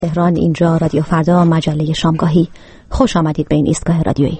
تهران، اینجا رادیو فردا، مجله شامگاهی. خوش آمدید به این ایستگاه رادیویی.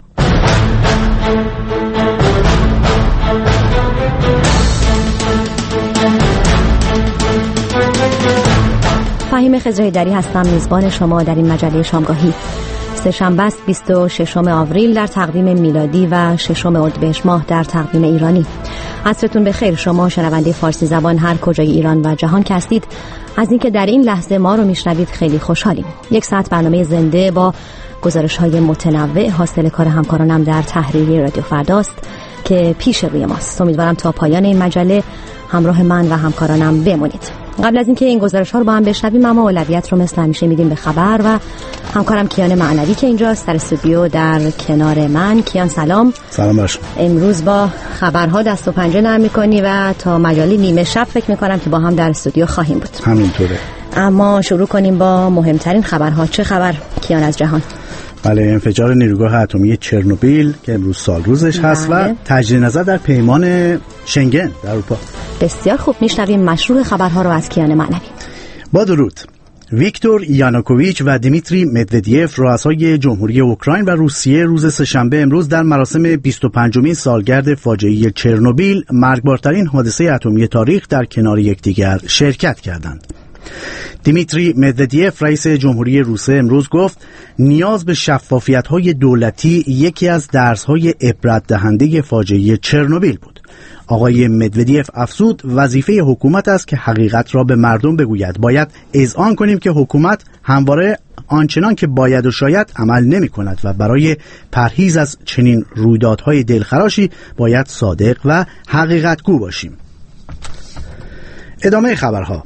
فهیم خضره‌ایدری هستم، میزبان شما در این مجله شامگاهی. سه‌شنبه است 26 آوریل در تقویم میلادی و 6 اردیبهشت ماه در تقویم ایرانی. عصرتون بخیر شما شنونده فارسی زبان هر کجای ایران و جهان که هستید. از اینکه در این لحظه ما رو میشنوید خیلی خوشحالیم. یک ساعت برنامه زنده با گزارش‌های متنوع حاصل کار همکارانم در تحریریه رادیو فرداست که پیش روی ماست. امیدوارم تا پایان این مجله همراه من و همکارانم بمونید. قبل از اینکه این گزارش‌ها رو با هم بشنویم، اما اولویت رو مثل همیشه میدیم به خبر و همکارم کیان معنوی که اینجاست در استودیو در کنار من. کیان سلام. سلام باش. امروز با خبرها دست و پنجه نرم می‌کنی و تا مجله نیمه شب فکر می‌کنم که با هم در استودیو خواهیم بود. همینطوره. اما شروع کنیم با مهمترین خبرها. چه خبر کیان از جهان؟ بله، انفجار نیروگاه اتمی چرنوبیل که امروز سال روزش هست و تجدید نظر در پیمان شنگن در اروپا. بسیار خوب، میشنویم مشروع خبرها رو از کیان معنوی. با درود. ویکتور یانوکوویچ و دیمیتری مدودیف رؤسای جمهوری اوکراین و روسیه روز سه‌شنبه امروز در مراسم 25مین سالگرد فاجعه چرنوبیل، مرگبارترین حادثه اتمی تاریخ، در کنار یکدیگر شرکت کردند. دیمیتری مدودیف رئیس جمهوری روسیه امروز گفت نیاز به شفافیت‌های دولتی یکی از درس‌های عبرت دهنده فاجعه چرنوبیل بود. آقای مدودیف افزود وظیفه حکومت است که حقیقت را به مردم بگوید. باید اذعان کنیم که حکومت همواره آنچنان که باید و شاید عمل نمی کند و برای پرهیز از چنین رویدادهای دلخراشی باید صادق و حقیقتگو باشیم. ادامه خبرها.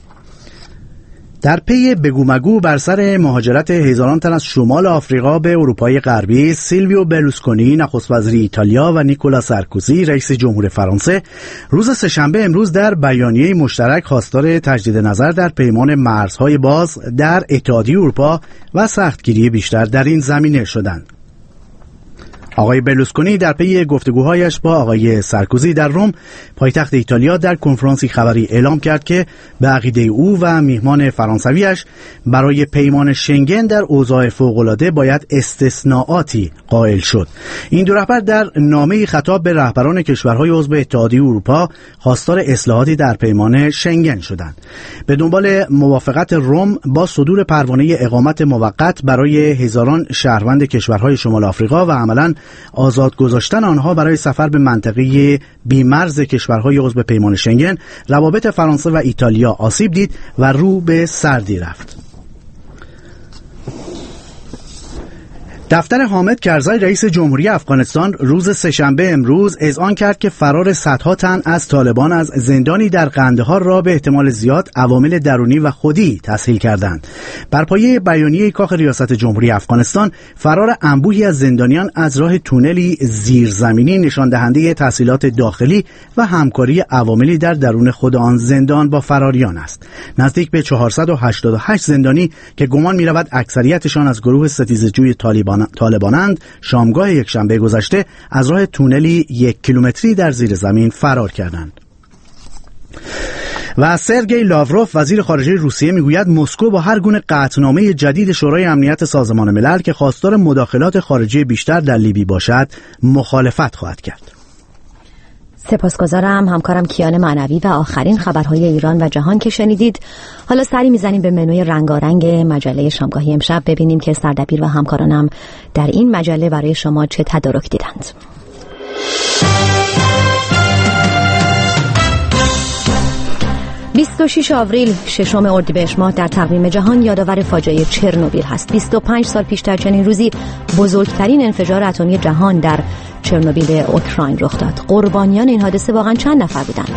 در پی بگومگو بر سر مهاجرت هزاران تن از شمال آفریقا به اروپای غربی، سیلویو برلوسکونی نخست وزیر ایتالیا و نیکولا سارکوزی رئیس جمهور فرانسه روز سه‌شنبه امروز در بیانیه مشترک خواستار تجدید نظر در پیمان مرزهای باز در اتحادیه اروپا و سختگیری بیشتر در این زمینه شدند. آقای برلوسکونی در پی گفتگوهایش با آقای سارکوزی در روم پایتخت ایتالیا در کنفرانسی خبری اعلام کرد که به عقیده او و میهمان فرانسویش برای پیمان شنگن در اوضاع فوق‌العاده باید استثناءاتی قائل شد. این دو رهبر در نامه‌ای خطاب به رهبران کشورهای عضو اتحادیه اروپا خواستار اصلاحاتی در پیمان شنگن شدند. به دنبال موافقت روم با صدور پروانه اقامت موقت برای هزاران شهروند کشورهای شمال آفریقا و عملاً آزاد گذاشتن آنها برای سفر به منطقه بیمرز کشورهای عضو پیمان شنگن، روابط فرانسه و ایتالیا آسیب دید و رو به سردی رفت. دفتر حامد کرزی رئیس جمهوری افغانستان روز سه‌شنبه امروز اذعان کرد که فرار صدها تن از طالبان از زندانی در قندهار را به احتمال زیاد عوامل درونی و خودی تسهیل کردند. بر پایه بیانیه کاخ ریاست جمهوری افغانستان، فرار انبوهی از زندانیان از راه تونلی زیرزمینی نشان دهنده تسهیلات داخلی و همکاری عواملی در درون خود آن زندان با فراریان است. نزدیک به 488 زندانی که گمان می‌رود اکثریتشان از گروه ستیزجوی طالبانند، شامگاه یکشنبه گذشته از راه تونلی 1 کیلومتری در زیر زمین فرار کردند. و سرگئی لاوروف وزیر خارجه روسیه میگوید مسکو با هر گونه قطعنامه جدید شورای امنیت سازمان ملل که خواستار مداخلات خارجی بیشتر در لیبی باشد مخالفت خواهد کرد. سپاسگزارم همکارم کیان معنوی. و آخرین خبرهای ایران و جهان که شنیدید. حالا سری میزنیم به منوی رنگارنگ مجله شامگاهی امشب، ببینیم که سردبیر و همکارانم در این مجله برای شما چه تدارک دیدند. 26 آوریل 6 اردیبهشت ماه در تقویم جهان یادآور فاجعه چرنوبیل هست. 25 سال پیشتر چنین روزی بزرگترین انفجار اتمی جهان در چرنوبیل اوکراین رخ داد. قربانیان این حادثه واقعا چند نفر بودند؟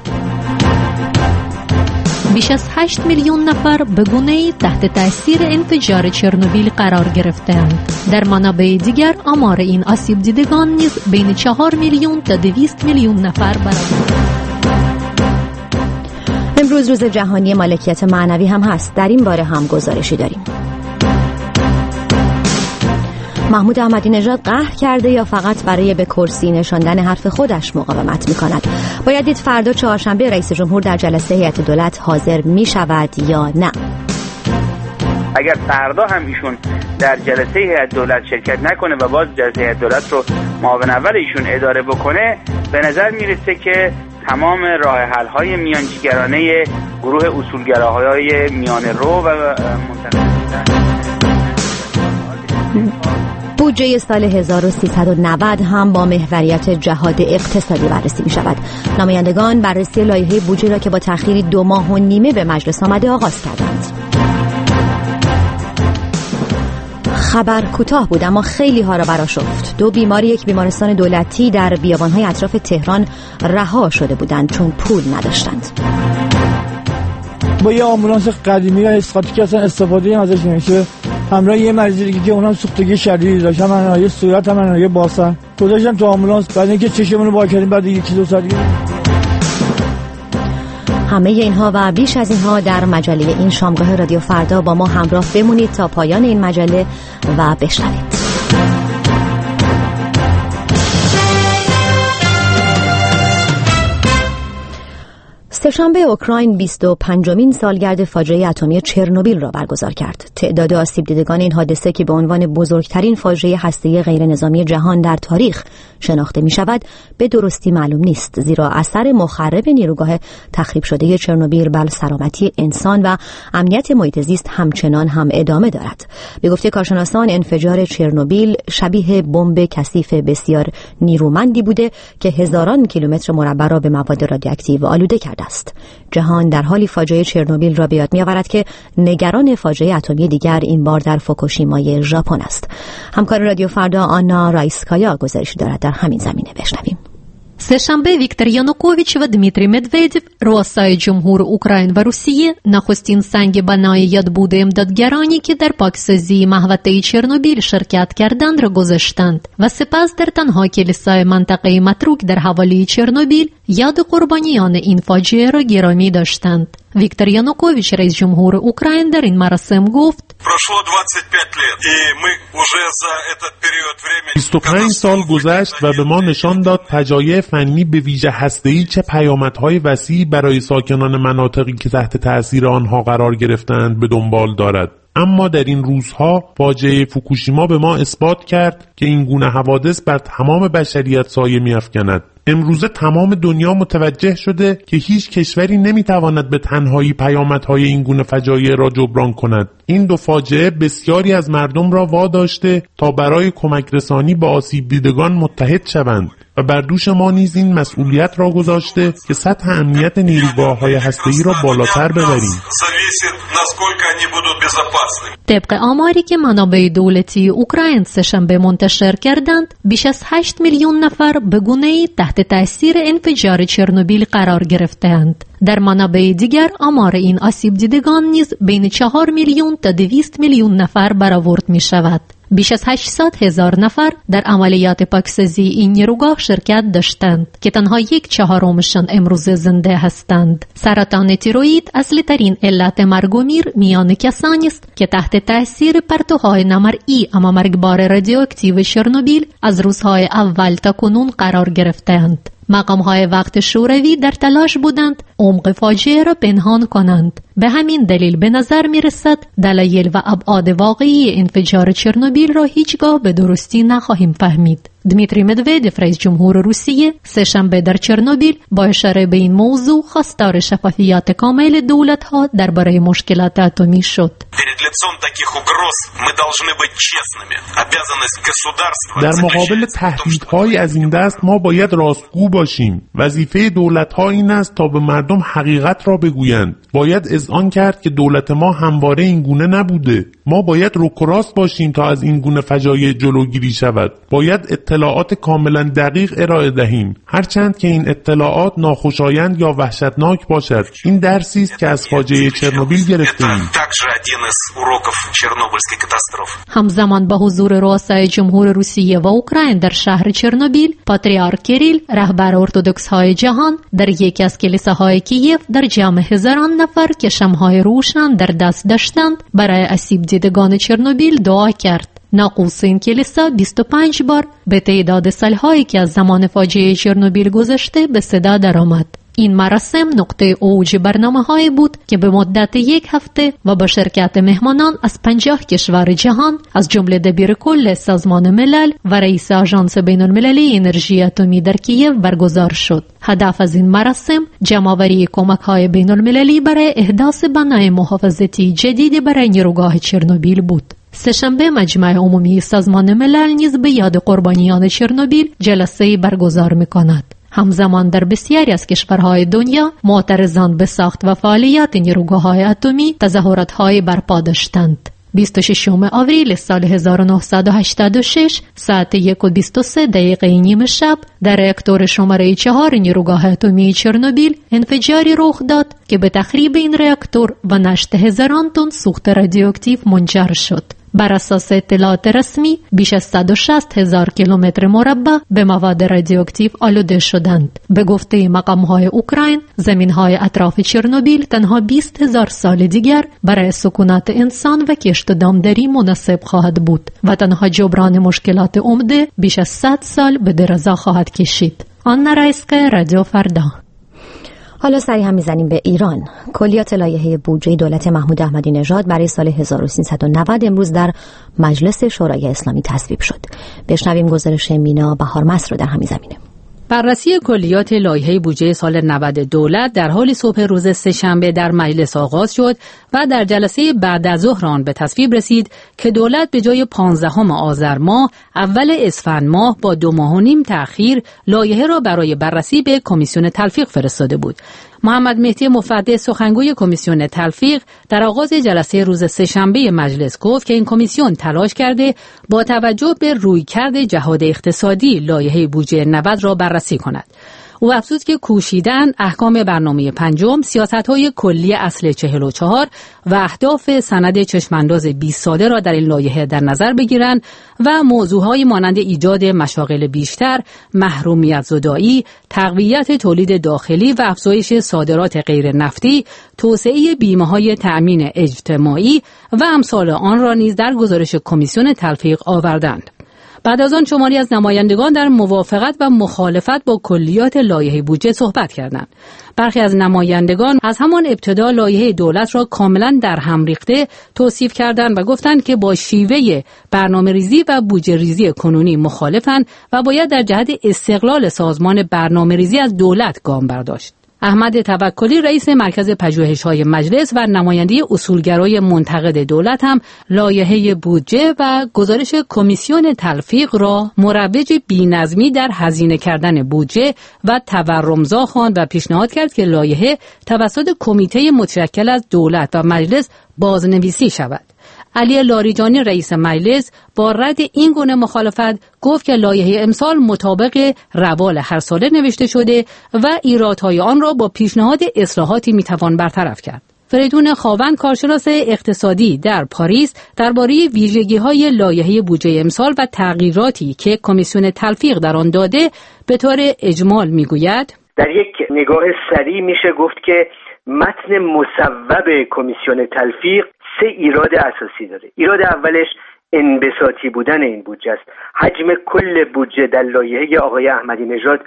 بیش از 8 میلیون نفر به گونه‌ای تحت تاثیر انفجار چرنوبیل قرار گرفتند. در منابع دیگر آمار این آسیب دیدگان نیز بین 4 میلیون تا 200 میلیون نفر برآورد. امروز روز جهانی مالکیت معنوی هم هست. در این باره هم گزارشی داریم. محمود احمدی نژاد قهر کرده یا فقط برای به کرسی نشاندن حرف خودش مقاومت می‌کند؟ باید دید فردا چهارشنبه رئیس جمهور در جلسه هیئت دولت حاضر می‌شود یا نه. اگر فردا هم ایشون در جلسه هیئت دولت شرکت نکنه و باز جلسه هیئت دولت رو معاون اول ایشون اداره بکنه، به نظر میرسه که تمام راه حل های میانجیگرانه گروه اصولگراهای میانه رو و بودجه سال 1390 هم با محوریت جهاد اقتصادی بررسی می شود. نمایندگان بررسی لایحه بودجه را که با تأخیری 2.5 ماه به مجلس آمده آغاز کردند. خبر کوتاه بود اما خیلی ها را برآشفت. 2 بیمار یک بیمارستان دولتی در بیابان‌های اطراف تهران رها شده بودند چون پول نداشتند. با یه آمبولانس قدیمی و اسقاطی که اصلا استفاده ازش نمیشه، همراه یه مریضی دیگه که اونم سوختگی شدیدی داشت، هم یه صورت هم یه باسن گذاشتم تو آمبولانس. بعد اینکه چشمون رو وا کردیم بعد 1-2 ساعت دیگه. همه اینها و بیش از اینها در مجله این شامگاه رادیو فردا با ما همراه بمونید تا پایان این مجله و بشنوید. سه‌شنبه اوکراین 25مین سالگرد فاجعه اتمی چرنوبیل را برگزار کرد. تعداد آسیب دیدگان این حادثه که به عنوان بزرگترین فاجعه هسته‌ای غیر نظامی جهان در تاریخ شناخته می شود به درستی معلوم نیست، زیرا اثر مخرب نیروگاه تخریب شده چرنوبیل بر سلامتی انسان و امنیت محیط زیست همچنان هم ادامه دارد. به گفته کارشناسان انفجار چرنوبیل شبیه بمب کثیف بسیار نیرومندی بوده که هزاران کیلومتر مربع را به مواد رادیواکتیو آلوده کرده است. جهان در حالی فاجعه چرنوبیل را به یاد می‌آورد که نگران فاجعه اتمی دیگر این بار در فوکوشیمای ژاپن است. همکار رادیو فردا آنا رایسکایا گزارش دارد در همین زمینه. بشنویم. سه‌شنبه ویکتور янукович و دمیتری مدویدیو رؤسای جمهور اوکراین و روسیه نخستین سنگ بنای یادبود امدادگرانی که در پاکسازی محوطه چرنوبیل شرکت کردند را گذاشتند و سپس در تنها کلیسای منطقه متروک در حوالی چرنوبیل یاد قربانیان این فاجعه را گرامی داشتند. ویکتور янукович رئیس جمهور اوکراین در این مراسم گفت: 25 سال گذشت و به ما نشان داد فجایع فنی به ویژه هسته‌ای چه پیامدهای وسیعی برای ساکنان مناطقی که تحت تأثیر آنها قرار گرفتند به دنبال دارد. اما در این روزها فاجعه فوکوشیما به ما اثبات کرد که این گونه حوادث بر تمام بشریت سایه می‌افکند. امروزه تمام دنیا متوجه شده که هیچ کشوری نمیتواند به تنهایی پیامدهای این گونه فجایع را جبران کند. این 2 فاجعه بسیاری از مردم را واداشته تا برای کمک رسانی به آسیب دیدگان متحد شوند و بر دوش ما نیز این مسئولیت را گذاشته که سطح امنیت نیروگاه‌های هسته‌ای را بالاتر ببریم. طبق آماری که منابع دولتی اوکراین سه‌شنبه منتشر کردند، بیش از 8 میلیون نفر به گونه‌ای تحت تأثیر انفجار چرنوبیل قرار گرفته‌اند. در منابع دیگر آمار این آسیب دیدگان نیز بین 4 میلیون تا 200 میلیون نفر برآورد می شود. بیش از 800,000 نفر در عملیات پاکسازی این نیروگاه شرکت داشتند که تنها 1/4شان امروز زنده هستند. سرطان تیروئید اصلی ترین علت مرگ و میر میان کسانی است که تحت تأثیر پرتوهای نامرئی اما مرگبار رادیواکتیو چرنوبیل از روزهای اول تا کنون قرار گرفتند. مقام‌های وقت شوروی در تلاش بودند عمق فاجعه را پنهان کنند. به همین دلیل به نظر می‌رسد دلایل و ابعاد واقعی انفجار چرنوبیل را هیچگاه به درستی نخواهیم فهمید. دمیتری مدویدیو رئیس جمهور روسیه سه‌شنبه در چرنوبیل با اشاره به این موضوع خواستار شفافیت کامل دولت‌ها درباره مشکلات اتمی شد. در مقابل تهدیدهای از این دست ما باید راستگو باشیم. وظیفه دولت‌ها این است تا به مردم حقیقت را بگویند. باید اذعان کرد که دولت ما همواره این گونه نبوده. ما باید رک و راست باشیم تا از این گونه فجایع جلوگیری شود. باید اطلاعات کاملا دقیق ارائه دهیم، هرچند که این اطلاعات ناخوشایند یا وحشتناک باشد. این درسی است که از فاجعه چرنوبیل گرفته‌ایم. همزمان با حضور رؤسای جمهور روسیه و اوکراین در شهر چرنوبیل، پاتریارک کریل رهبر ارتدوکس‌های جهان در یکی از کلیساهای کیف در جمع هزاران نفر که شمع‌های روشن در دست داشتند برای آسیب دیدگان چرنوبیل دعا کرد. ناقوس این کلیسا 25 بار به تعداد سالهایی که از زمان فاجعه چرنوبیل گذشته به صدا درآمد. این مراسم نقطه اوج برنامه‌هایی بود که به مدت 1 هفته و با شرکت مهمانان از 50 کشور جهان از جمله دبیر کل سازمان ملل و رئیس آژانس بین‌المللی انرژی اتمی در کیف برگزار شد. هدف از این مراسم جمع‌آوری کمک‌های بین‌المللی برای احداث بنای محافظتی جدید برای نیروگاه چرنوبیل بود. سه‌شنبه مجمع عمومی سازمان ملل نیز به یاد قربانیان چرنوبیل جلسه‌ای برگزار می‌کند. همزمان در بسیاری از کشورهای دنیا معترضان به ساخت و فعالیت نیروگاه‌های اتمی تظاهرات‌های برپا داشتند. 26 آوریل سال 1986 ساعت 1:23 شب در راکتور شماره 4 نیروگاه اتمی چرنوبیل انفجاری رخ داد که به تخریب این راکتور و نشت هزاران تن سوخت رادیواکتیو منجر شد. بر اساس اطلاعات رسمی بیش از 160,000 کیلومتر مربع به مواد رادیواکتیو آلوده شدند. به گفته مقام‌های اوکراین، زمین‌های اطراف چرنوبیل تنها 20,000 سال دیگر برای سکونت انسان و کشت و دامداری مناسب خواهد بود و تنها جبران مشکلات عمده بیش از 100 سال به درازا خواهد کشید. آنا رایسکا، رادیو فردا. حالا سری هم میزنیم به ایران. کلیات لایحه بودجه دولت محمود احمدی نژاد برای سال 1390 امروز در مجلس شورای اسلامی تصویب شد. بشنویم گزارش مینا بهارمست رو در همین زمینه. بررسی کلیات لایحه بودجه سال 90 دولت در حال صبح روز سه‌شنبه در مجلس آغاز شد و در جلسه بعد از ظهر آن به تصویب رسید که دولت به جای 15 آذر ماه اول اسفند ماه با 2.5 ماه تأخیر لایحه را برای بررسی به کمیسیون تلفیق فرستاده بود. محمد مهدی مفدی سخنگوی کمیسیون تلفیق در آغاز جلسه روز سه‌شنبه مجلس گفت که این کمیسیون تلاش کرده با توجه به رویکرد جهاد اقتصادی لایحه بودجه 90 را بررسی کند. او افزود که کوشیدن احکام برنامه 5، سیاست‌های کلی اصل 44 و اهداف سند چشمانداز 20 ساله را در این لایحه در نظر بگیرند و موضوعهای مانند ایجاد مشاغل بیشتر، محرومیت زدایی، تقویت تولید داخلی و افزایش صادرات غیر نفتی، توسعه بیمه‌های تأمین اجتماعی و امثال آن را نیز در گزارش کمیسیون تلفیق آوردند. بعد از آن شماری از نمایندگان در موافقت و مخالفت با کلیات لایحه بودجه صحبت کردند. برخی از نمایندگان از همان ابتدا لایحه دولت را کاملا در هم ریخته توصیف کردند و گفتند که با شیوه برنامه‌ریزی و بودجه ریزی کنونی مخالفند و باید در جهت استقلال سازمان برنامه‌ریزی از دولت گام برداشت. احمد توکلی رئیس مرکز پژوهش‌های مجلس و نماینده اصولگرای منتقد دولت هم لایحه بودجه و گزارش کمیسیون تلفیق را مروج بی‌نظمی در هزینه کردن بودجه و تورمزا خواند و پیشنهاد کرد که لایحه توسط کمیته متشکل از دولت و مجلس بازنویسی شود. علی لاریجانی رئیس مجلس با رد این گونه مخالفت گفت که لایحه امسال مطابق روال هر ساله نوشته شده و ایرادهای آن را با پیشنهاد اصلاحاتی میتوان برطرف کرد. فریدون خاوند کارشناس اقتصادی در پاریس درباره ویژگی‌های لایحه بودجه امسال و تغییراتی که کمیسیون تلفیق در آن داده به طور اجمال میگوید: در یک نگاه سریع میشه گفت که متن مصوب کمیسیون تلفیق 3 ایراد اساسی داره. ایراد اولش انبساطی بودن این بودجه است. حجم کل بودجه در لایحه آقای احمدی نژاد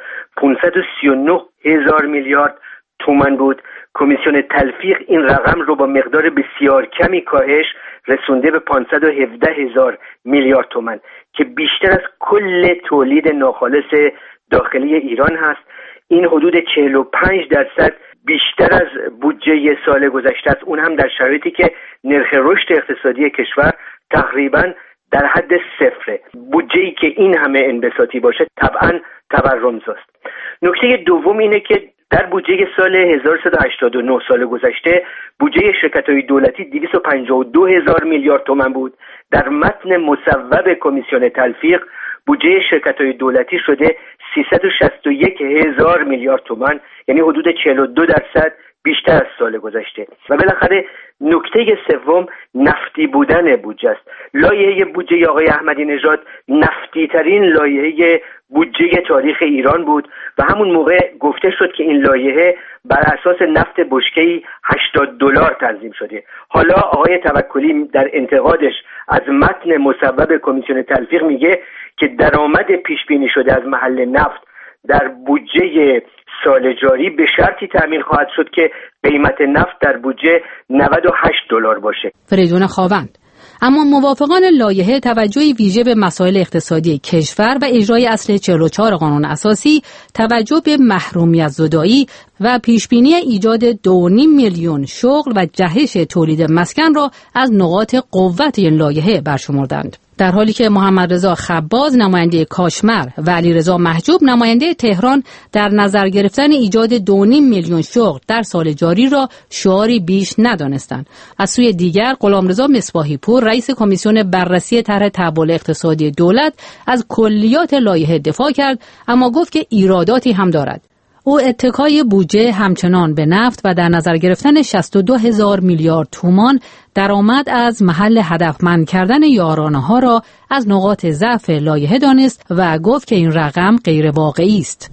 539,000 میلیارد تومان بود. کمیسیون تلفیق این رقم رو با مقدار بسیار کمی کاهش رسونده به 517,000 میلیارد تومان که بیشتر از کل تولید ناخالص داخلی ایران هست. این حدود 45% بیشتر از بودجه سال گذشته است، اون هم در شرایطی که نرخ رشد اقتصادی کشور تقریبا در حد صفره. بودجه‌ای که این همه انبساطی باشه طبعا تورمزاست. نکته دوم اینه که در بودجه سال 1389 سال گذشته بودجه شرکت‌های دولتی 252,000 میلیارد تومان بود. در متن مصوب کمیسیون تلفیق بودجه شرکت‌های دولتی شده 361,000 میلیارد تومان، یعنی حدود 42% بیشتر از سال گذشته. و بالاخره نکته سوم نفتی بودن بودجه است. لایحه بودجه آقای احمدی نژاد نفتی ترین لایحه بودجه تاریخ ایران بود و همون موقع گفته شد که این لایحه بر اساس نفت بشکه‌ای $80 تنظیم شده. حالا آقای توکلی در انتقادش از متن مصوب کمیسیون تلفیق میگه که درآمد پیش بینی شده از محل نفت در بودجه سال جاری به شرطی تامین خواهد شد که قیمت نفت در بودجه $98 باشه. فریدون خاوند: اما موافقان لایحه توجهی ویژه به مسائل اقتصادی کشور و اجرای اصل 44 قانون اساسی، توجه به محرومیت زدایی و پیشبینی ایجاد 2.5 میلیون شغل و جهش تولید مسکن را از نقاط قوت این لایحه برشمردند. در حالی که محمد رضا خباز نماینده کاشمر و علیرضا محجوب نماینده تهران در نظر گرفتن ایجاد 2.5 میلیون شغل در سال جاری را شعاری بیش ندانستند. از سوی دیگر غلامرضا مصباحی پور رئیس کمیسیون بررسی طرح تحول اقتصادی دولت از کلیات لایحه دفاع کرد، اما گفت که ایراداتی هم دارد. او اتکای بودجه همچنان به نفت و در نظر گرفتن 62,000 میلیارد تومان درآمد از محل هدفمند کردن یارانه‌ها را از نقاط ضعف لایحه دانست و گفت که این رقم غیر واقعی است.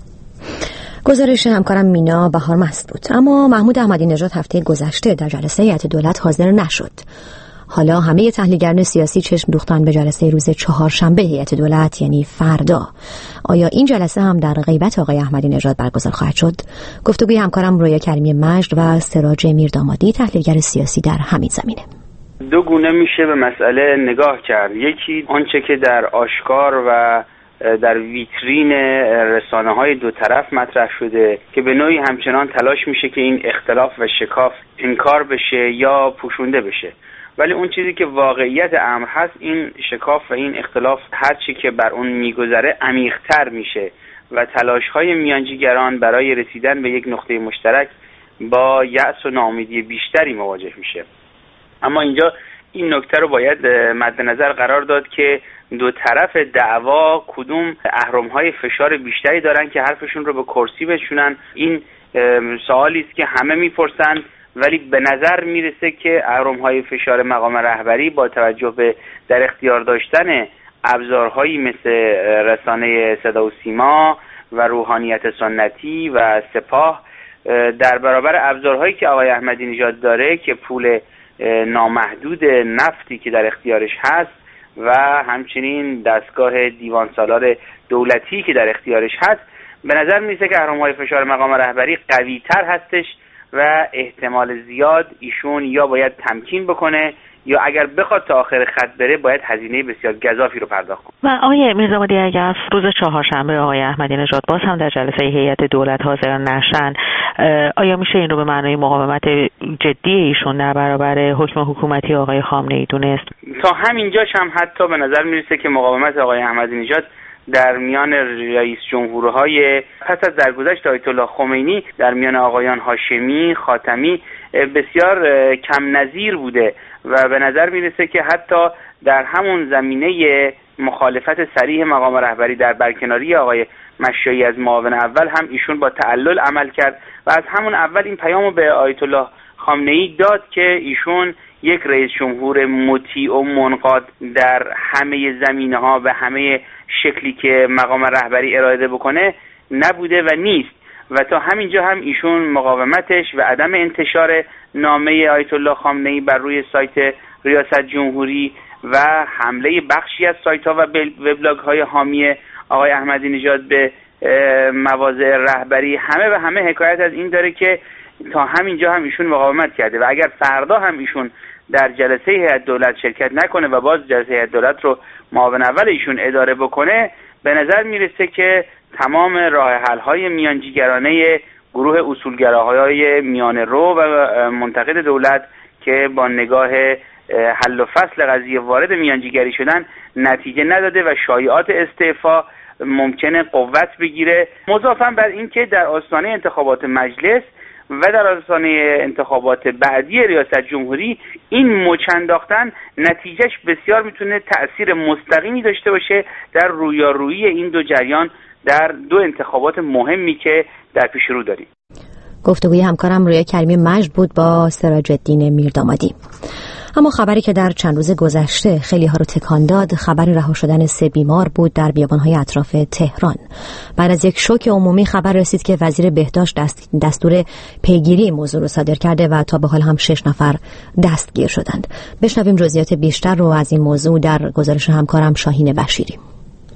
گزارش همکارم مینا بهار مست بود. اما محمود احمدی نژاد هفته گذشته در جلسه هیئت دولت حاضر نشد. حالا همه تحلیلگران سیاسی چشم دوختن به جلسه روز چهارشنبه هیئت دولت، یعنی فردا. آیا این جلسه هم در غیبت آقای احمدی نژاد برگزار خواهد شد؟ گفتگوی همکارم رویا کریمی مجد و سراج میردامادی، تحلیلگر سیاسی، در همین زمینه. دو گونه میشه به مسئله نگاه کرد. یکی آنچه که در آشکار و در ویترین رسانه‌های دو طرف مطرح شده که به نوعی همچنان تلاش میشه که این اختلاف و شکاف انکار بشه یا پوشونده بشه. ولی اون چیزی که واقعیت امر هست، این شکاف و این اختلاف هرچی که بر اون میگذره عمیق‌تر میشه و تلاش‌های میانجیگران برای رسیدن به یک نقطه مشترک با یأس و ناامیدی بیشتری مواجه میشه. اما اینجا این نکته رو باید مد نظر قرار داد که دو طرف دعوا کدوم اهرم‌های فشار بیشتری دارن که حرفشون رو به کرسی بشونن. این سوالی است که همه میپرسن، ولی به نظر میرسه که اهرم‌های فشار مقام رهبری با توجه به در اختیار داشتن ابزارهایی مثل رسانه صدا و سیما و روحانیت سنتی و سپاه در برابر ابزارهایی که آقای احمدی نژاد داره که پول نامحدود نفتی که در اختیارش هست و همچنین دستگاه دیوان سالار دولتی که در اختیارش هست، به نظر میرسه که اهرم‌های فشار مقام رهبری قوی تر هستش و احتمال زیاد ایشون یا باید تمکین بکنه یا اگر بخواد تا آخر خط بره باید هزینه بسیار گزافی رو پرداخت کنه. و آقای میرزامادی، اگر روز چهارشنبه آقای احمدی نژاد باز هم در جلسه هیئت دولت حاضر نشن، آیا میشه این رو به معنای مقاومت جدی ایشون در برابر حکم حکومتی آقای خامنه‌ای دونست؟ تا همینجاش هم حتی به نظر میرسه که مقاومت آقای احمدی نژاد در میان رئیس جمهورهای پس از درگذشت آیت الله خمینی در میان آقایان هاشمی، خاتمی بسیار کم نظیر بوده و به نظر میرسه که حتی در همون زمینه مخالفت صریح مقام رهبری در برکناری آقای مشایی از معاون اول هم ایشون با تعلل عمل کرد و از همون اول این پیامو به آیت الله خامنه‌ای داد که ایشون یک رئیس جمهور مطیع و منقاد در همه زمینه‌ها به همه شکلی که مقام رهبری اراده بکنه نبوده و نیست و تا همینجا هم ایشون مقاومتش و عدم انتشار نامه آیت الله خامنه‌ای بر روی سایت ریاست جمهوری و حمله بخشی از سایت‌ها و وبلاگ‌های حامی آقای احمدی نژاد به مواضع رهبری همه به همه حکایت از این داره که تا همینجا هم ایشون مقاومت کرده و اگر فردا هم ایشون در جلسه هیئت دولت شرکت نکنه و باز جلسه هیئت دولت رو معاون اول ایشون اداره بکنه، به نظر میرسه که تمام راه حل‌های میانجیگرانه گروه اصولگراهای میانه رو و منتقد دولت که با نگاه حل و فصل قضیه وارد میانجیگری شدن نتیجه نداده و شایعات استعفا ممکنه قوت بگیره، مضافاً بر این که در آستانه انتخابات مجلس و در آستانه انتخابات بعدی ریاست جمهوری این مچ انداختن نتیجهش بسیار میتونه تأثیر مستقیمی داشته باشه در رویارویی این دو جریان در دو انتخابات مهمی که در پیش رو داریم. گفتگوی همکارم رویا کریمی مجد بود با سراج الدین میردامادی. اما خبری که در چند روز گذشته خیلی ها رو تکان داد، خبر رها شدن 3 بیمار بود در بیابان‌های اطراف تهران. بعد از یک شوک عمومی خبر رسید که وزیر بهداشت دستور پیگیری موضوع رو صادر کرده و تا به حال هم 6 نفر دستگیر شدند. بشنویم جزئیات بیشتر رو از این موضوع در گزارش همکارم شاهین بشیری.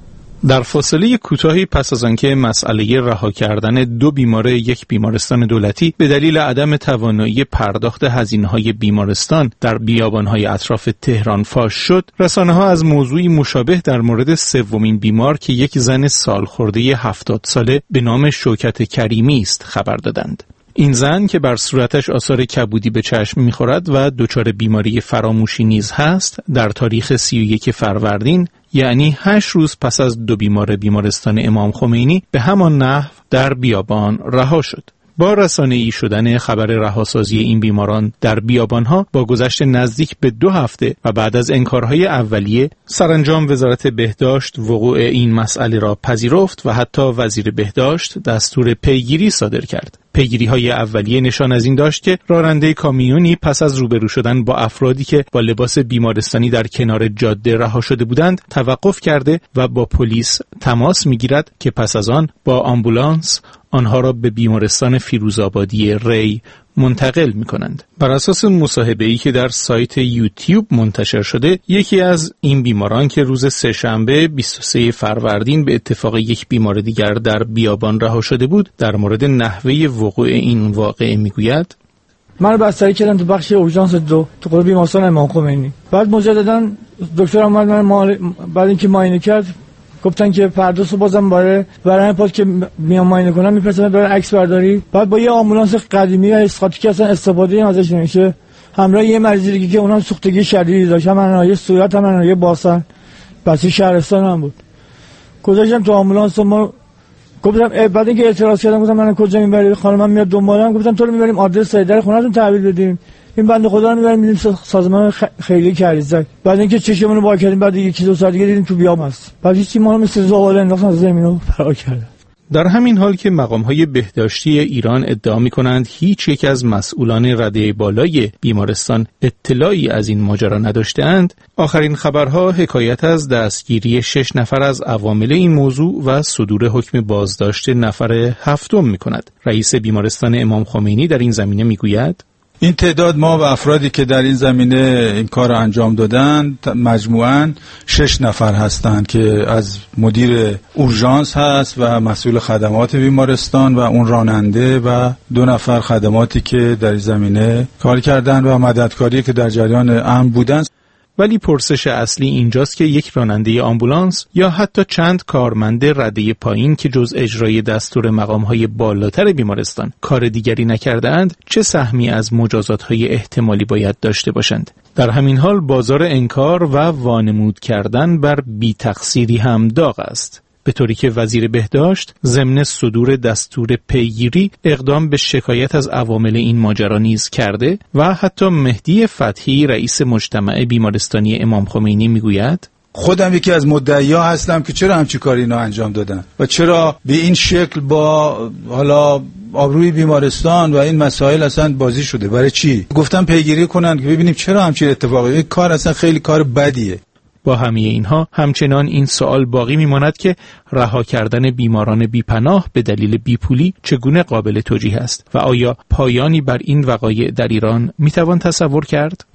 در فاصله کوتاهی پس از آنکه مسئله رها کردن 2 بیمار یک بیمارستان دولتی به دلیل عدم توانایی پرداخت هزینه‌های بیمارستان در بیابان‌های اطراف تهران فاش شد، رسانه‌ها از موضوعی مشابه در مورد 3مین بیمار که یک زن سالخورده 70 ساله به نام شوکت کریمی است خبر دادند. این زن که بر صورتش آثار کبودی به چشم می‌خورد و دچار بیماری فراموشی نیز هست، در تاریخ 31 فروردین یعنی 8 روز پس از 2 بیمار بیمارستان امام خمینی به همان نحو در بیابان رها شد. با رسانه‌ای شدن خبر رهاسازی این بیماران در بیابان‌ها با گذشت نزدیک به 2 هفته و بعد از انکارهای اولیه، سرانجام وزارت بهداشت وقوع این مسئله را پذیرفت و حتی وزیر بهداشت دستور پیگیری صادر کرد. پیگیری‌های اولیه نشان از این داشت که راننده کامیونی پس از روبرو شدن با افرادی که با لباس بیمارستانی در کنار جاده رها شده بودند، توقف کرده و با پلیس تماس می‌گیرد که پس از آن با آمبولانس آنها را به بیمارستان فیروزآبادی ری منتقل می‌کنند. بر اساس مصاحبه‌ای که در سایت یوتیوب منتشر شده، یکی از این بیماران که روز سه‌شنبه 23 فروردین به اتفاق یک بیمار دیگر در بیابان رها شده بود، در مورد نحوه وقوع این واقعه میگوید: من بستری کردم تو بخش اورژانس 2 تو قلب بیمارستان امام خمینی. بعد مجددا دکتر اومد من بعد اینکه معاینه کرد گفتن که پرداختو بازم برای پاس که میام معاینه کنم میپرسن برای عکس برداری. بعد با یه آمبولانس قدیمی و اسقاطی که اصلا استفاده ازش نمیشه، همراه یه مریض دیگه که اونم سوختگی شدیدی داشت، هم یه صورت هم یه باسن، بس شهرستان هم بود. گذاشتم تو آمبولانس. ما گفتم بعد اینکه اعتراض کردم گفتم من کجا میبری؟ خانمم میاد دنبالم. گفتم تو رو میبریم آدرس در خونه‌تون تحویل بدیم، این بنده خدا رو میبریم میریم سازمان خیریه کریزک. بعد اینکه چشمونو وا کردیم بعد 1-2 ساعت دیگه دیدیم تو بیام هست. بعد هیچ ما رو مثل زغال انداختن از زمینو فرار کردن. در همین حال که مقام‌های بهداشتی ایران ادعا می‌کنند هیچ یک از مسئولان رده بالای بیمارستان اطلاعی از این ماجرا نداشته‌اند، آخرین خبرها حکایت از دستگیری 6 نفر از عوامل این موضوع و صدور حکم بازداشت نفر 7 می‌کند. رئیس بیمارستان امام خمینی در این زمینه می‌گوید: این تعداد ما و افرادی که در این زمینه این کار رو انجام دادن مجموعاً 6 نفر هستند که از مدیر اورژانس هست و مسئول خدمات بیمارستان و اون راننده و 2 نفر خدماتی که در این زمینه کار کردن و مددکاری که در جریان امن بودن. ولی پرسش اصلی اینجاست که یک راننده آمبولانس یا حتی چند کارمند رده پایین که جز اجرای دستور مقام‌های بالاتر بیمارستان کار دیگری نکرده‌اند، چه سهمی از مجازات‌های احتمالی باید داشته باشند؟ در همین حال بازار انکار و وانمود کردن بر بی تقصیری هم داغ است، به طوری که وزیر بهداشت ضمن صدور دستور پیگیری اقدام به شکایت از عوامل این ماجرا نیز کرده و حتی مهدی فتحی رئیس مجتمع بیمارستانی امام خمینی میگوید: خودم یکی از مدعی‌ها هستم که چرا همچین کاری اینا انجام دادن و چرا به این شکل با حالا آبروی بیمارستان و این مسائل اصلا بازی شده. برای چی؟ گفتم پیگیری کنن که ببینیم چرا همچین اتفاقی. این کار اصلا خیلی کار بدیه. با همه اینها همچنان این سوال باقی میماند که رها کردن بیماران بیپناه به دلیل بیپولی چگونه قابل توجیه است و آیا پایانی بر این وقایع در ایران میتوان تصور کرد؟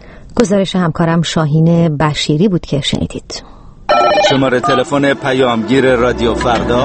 گزارش همکارم شاهین بشیری بود که شنیدید. شماره تلفن پیامگیر رادیو فردا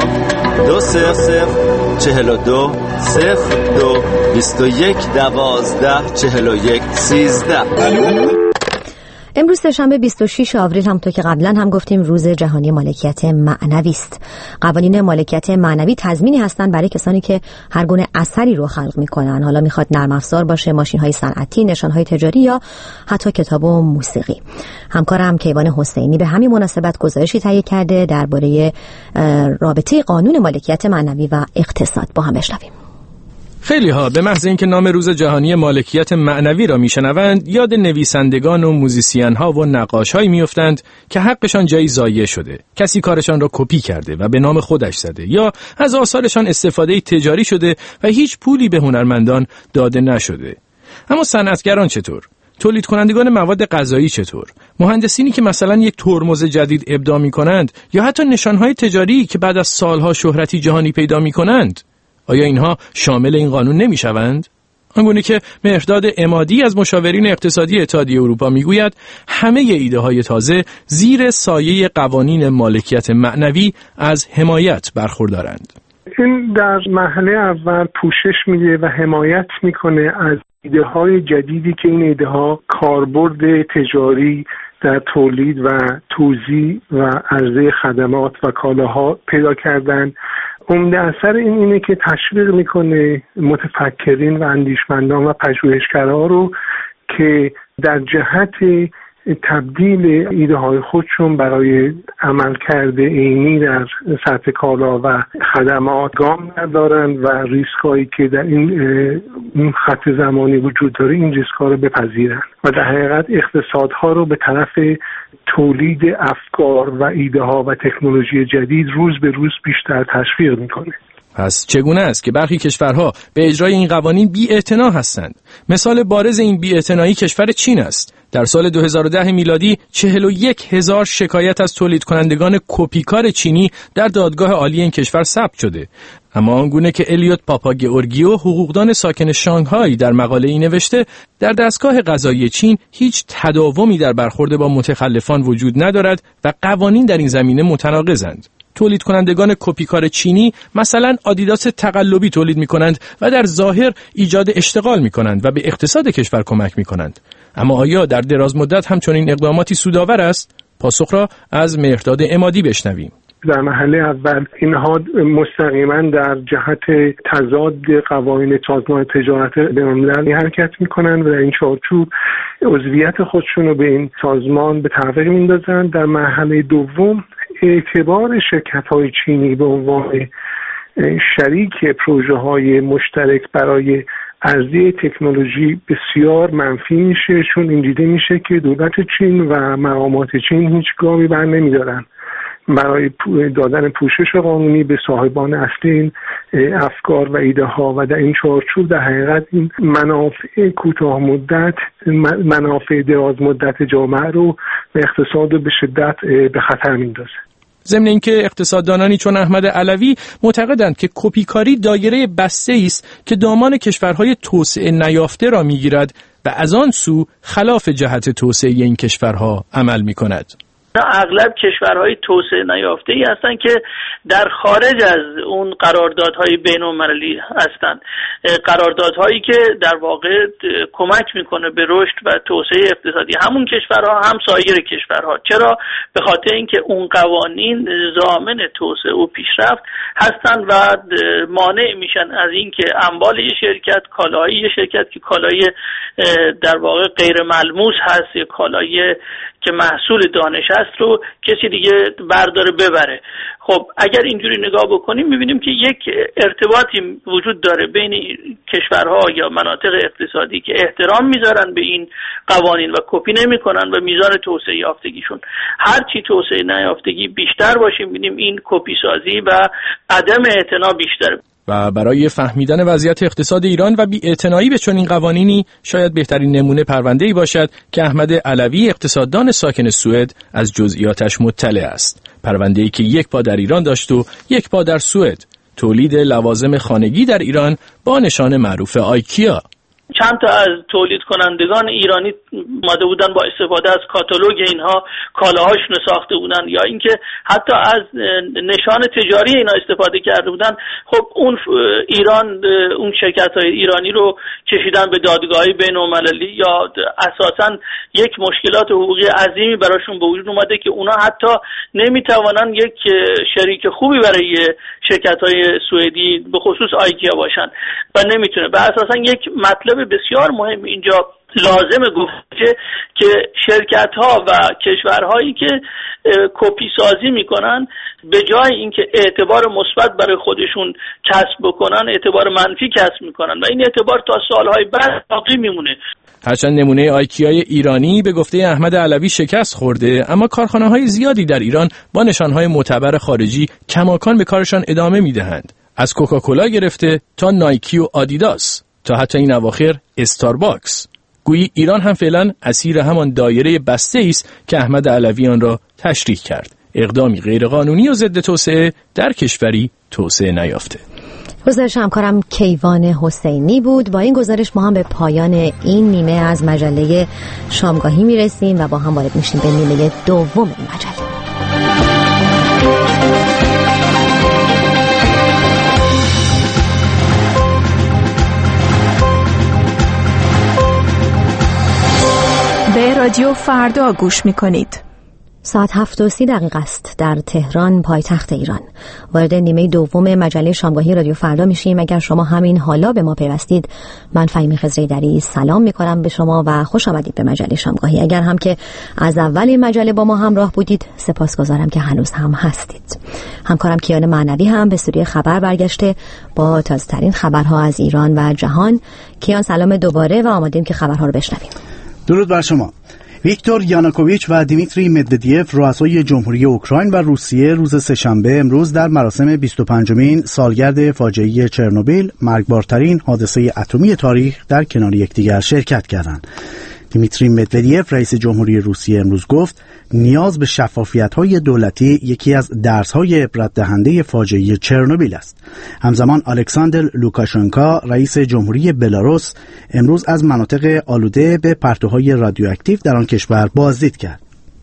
20042 02 21 12 41 13. امروز سه‌شنبه 26 آوریل همونطور که قبلا هم گفتیم روز جهانی مالکیت معنوی است. قوانین مالکیت معنوی تضمینی هستند برای کسانی که هر گونه اثری رو خلق می‌کنن، حالا میخواد نرم افزار باشه، ماشین‌های صنعتی، نشان‌های تجاری یا حتی کتاب و موسیقی. همکارم کیوان حسینی به همین مناسبت گزارشی تهیه کرده درباره رابطه قانون مالکیت معنوی و اقتصاد. با هم بشنویم. خیلی ها به محض اینکه نام روز جهانی مالکیت معنوی را میشنوند یاد نویسندگان و موزیسین ها و نقاش هایی میافتند که حقشان جایی ضایع شده، کسی کارشان را کپی کرده و به نام خودش زده یا از آثارشان استفاده تجاری شده و هیچ پولی به هنرمندان داده نشده. اما صنعتگران چطور؟ تولید کنندگان مواد غذایی چطور؟ مهندسینی که مثلا یک ترمز جدید ابداع میکنند یا حتی نشانهای تجاری که بعد از سالها شهرتی جهانی پیدا میکنند، آیا اینها شامل این قانون نمیشوند؟ آنگونه که مهرداد عمادی از مشاورین اقتصادی اتحادیه اروپا میگوید همه ایده های تازه زیر سایه قوانین مالکیت معنوی از حمایت برخوردارند. این در مرحله اول پوشش میده و حمایت میکنه از ایده های جدیدی که این ایده ها کاربرد تجاری در تولید و توزیع و عرضه خدمات و کالاها پیدا کردن. عمده اثر اینه که تشویق میکنه متفکرین و اندیشمندان و پژوهشگرها رو که در جهت تبدیل ایده های خودشون برای عملکرد عینی در سطح کالا و خدمات گام بردارن و ریسکایی که در این خط زمانی وجود داره این ریسک‌ها رو بپذیرن و در حقیقت اقتصادها رو به طرف تولید افکار و ایده ها و تکنولوژی جدید روز به روز بیشتر تشویق میکنه. پس چگونه است که برخی کشورها به اجرای این قوانین بی‌اعتنا هستند؟ مثال بارز این بی‌اعتنایی کشور چین است. در سال 2010 میلادی 41,000 شکایت از تولید کنندگان کپیکار چینی در دادگاه عالی این کشور ثبت شده. اما آنگونه که الیوت پاپاگئورگیو حقوقدان ساکن شانگهای در مقاله‌ای نوشته، در دستگاه قضایی چین هیچ تداومی در برخورد با متخلفان وجود ندارد و قوانین در این زمینه متناقضند. تولید کنندگان کپیکار چینی مثلا آدیداس تقلبی تولید می کنند و در ظاهر ایجاد اشتغال می کنند و به اقتصاد کشور کمک می کنند. اما آیا در دراز مدت همچنین اقداماتی سودآور است؟ پاسخ را از مهرداد عمادی بشنویم. در مرحله اول اینها مستقیما در جهت تضاد قوانین سازمان تجارت بین‌المللی حرکت میکنن و در این چارچوب عضویت خودشون رو به این سازمان به تعویق میندازن. در مرحله دوم اعتبار شرکت‌های چینی به عنوان شریک پروژه‌های مشترک برای عرضه تکنولوژی بسیار منفی میشه، چون این دیده میشه که دولت چین و مقامات چین هیچ گامی بر نمیدارن برای دادن پوشش قانونی به صاحبان اصلی این افکار و ایده ها و در این چارچوب در حقیقت این منافع کوتاه مدت منافع دراز مدت جامعه رو به اقتصاد به شدت به خطر میندازه. ضمن اینکه اقتصاددانانی چون احمد علوی معتقدند که کپیکاری دایره بسته است که دامان کشورهای توسعه نیافته را میگیرد و از آن سو خلاف جهت توسعه این کشورها عمل میکند. اغلب کشورهای توسعه نیافته‌ای هستند که در خارج از اون قراردادهای بین‌المللی هستند، قراردادهایی که در واقع کمک میکنه به رشد و توسعه اقتصادی همون کشورها هم سایر کشورها. چرا؟ به خاطر اینکه اون قوانین ضامن توسعه و پیشرفت هستند و مانع میشن از اینکه اموال یک شرکت، کالاهای یک شرکت که کالای در واقع غیر ملموس هست یا کالای که محصول دانش است رو کسی دیگه برداره ببره. خب اگر اینجوری نگاه بکنیم میبینیم که یک ارتباطی وجود داره بین کشورها یا مناطق اقتصادی که احترام میذارن به این قوانین و کپی نمیکنن و میزان توسعه یافتگیشون هرچی توسعه نیافتگی بیشتر باشه میبینیم این کپی سازی و عدم اعتنا بیشتر. و برای فهمیدن وضعیت اقتصاد ایران و بی‌اعتنایی به چنین قوانینی شاید بهترین نمونه پرونده‌ای باشد که احمد علوی اقتصاددان ساکن سوئد از جزئیاتش مطلع است. پرونده‌ای که یک پا در ایران داشت و یک پا در سوئد، تولید لوازم خانگی در ایران با نشان معروف آیکیا. چند تا از تولید کنندگان ایرانی اومده بودن با استفاده از کاتالوگ اینها کالاهاشون ساخته بودن یا اینکه حتی از نشان تجاری اینا استفاده کرده بودن. خب اون ایران اون شرکت‌های ایرانی رو کشیدن به دادگاه‌های بین‌المللی یا اساساً یک مشکلات حقوقی عظیمی براشون به وجود اومده که اونا حتی نمیتوانن یک شریک خوبی برای شرکت‌های سوئدی به خصوص آیکیا باشن و نمیتونه. و اساساً یک مطلب بسیار مهم اینجا لازمه گفت که شرکت‌ها و کشورهایی که کپی سازی میکنن به جای اینکه اعتبار مثبت برای خودشون کسب بکنن اعتبار منفی کسب میکنن و این اعتبار تا سالهای بعد باقی میمونه. هرچند نمونه آیکیای ایرانی به گفته احمد علوی شکست خورده، اما کارخانه‌های زیادی در ایران با نشانهای معتبر خارجی کماکان به کارشان ادامه میدهند، از کوکاکولا گرفته تا نایکی و آدیداس تا حتی این اواخر استارباکس. گویی ایران هم فعلا اسیر همان دایره بسته است که احمد علوی آن را تشریح کرد، اقدامی غیرقانونی و ضد توسعه در کشوری توسعه نیافته. گزارش همکارم کیوان حسینی بود. با این گزارش ما هم به پایان این نیمه از مجله شامگاهی میرسیم و با هم وارد میشیم به نیمه دوم این مجله. به رادیو فردا گوش میکنید. ساعت 7:30 است در تهران، پایتخت ایران. وارد نیمه دوم مجله شامگاهی رادیو فردا میشیم. اگر شما همین حالا به ما پیوستید، من فهیمه خضری‌دری سلام میکنم به شما و خوش آمدید به مجله شامگاهی. اگر هم که از اول این مجله با ما همراه بودید، سپاسگزارم که هنوز هم هستید. همکارم کیان معنوی هم به استودیو خبر برگشته با تازه‌ترین خبرها از ایران و جهان. کیان سلام دوباره و آماده‌ایم که خبرها رو بشنویم. درود بر شما. ویکتور یانوکوویچ و دیمیتری مدودیف رؤسای جمهوری اوکراین و روسیه روز سه‌شنبه امروز در مراسم 25مین سالگرد فاجعه چرنوبیل، مرگبارترین حادثه اتمی تاریخ، در کنار یکدیگر شرکت کردند. دیمیتری مدودیف رئیس جمهوری روسیه امروز گفت نیاز به شفافیت‌های دولتی یکی از درس‌های عبرت دهنده فاجعه چرنوبیل است. همزمان الکساندر لوکاشنکو رئیس جمهوری بلاروس امروز از مناطق آلوده به پرتوهای رادیواکتیو در آن کشور بازدید کرد.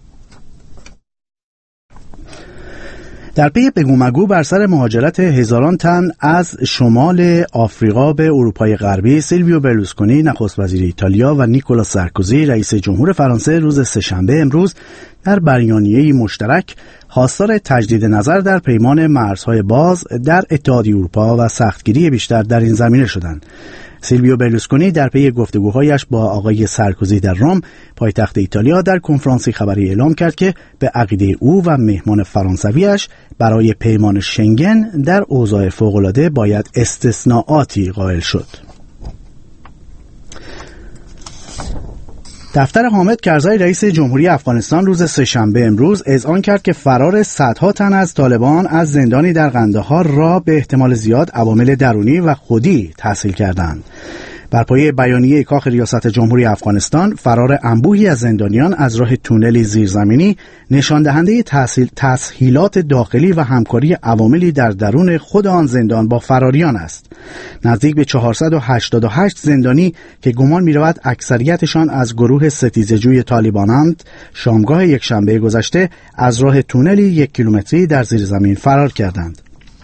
در پی بگومگو بر سر مهاجرت هزاران تن از شمال آفریقا به اروپای غربی، سیلویو برلوسکونی نخست وزیر ایتالیا و نیکولا سارکوزی رئیس جمهور فرانسه روز سه‌شنبه امروز در بیانیه‌ای مشترک خواستار تجدید نظر در پیمان مرزهای باز در اتحادیه اروپا و سختگیری بیشتر در این زمینه شدند. سیلویو برلوسکونی در پی گفتگوهایش با آقای سارکوزی در روم، پایتخت ایتالیا، در کنفرانسی خبری اعلام کرد که به عقیده او و مهمان فرانسویش برای پیمان شنگن در اوضاع فوق‌العاده باید استثناءاتی قائل شد. دفتر حامد کرزی رئیس جمهوری افغانستان روز سه‌شنبه امروز اذعان کرد که فرار صدها تن از طالبان از زندانی در قندهار را به احتمال زیاد عوامل درونی و خودی تسهیل کردند. بر پایه بیانیه کاخ ریاست جمهوری افغانستان، فرار انبوهی از زندانیان از راه تونلی زیرزمینی نشان دهنده تسهیلات داخلی و همکاری عواملی در درون خود آن زندان با فراریان است. نزدیک به 488 زندانی که گمان می‌رود اکثریتشان از گروه ستیزجوی طالبانند، شامگاه یکشنبه گذشته از راه تونلی 1 کیلومتری در زیرزمین فرار کردند.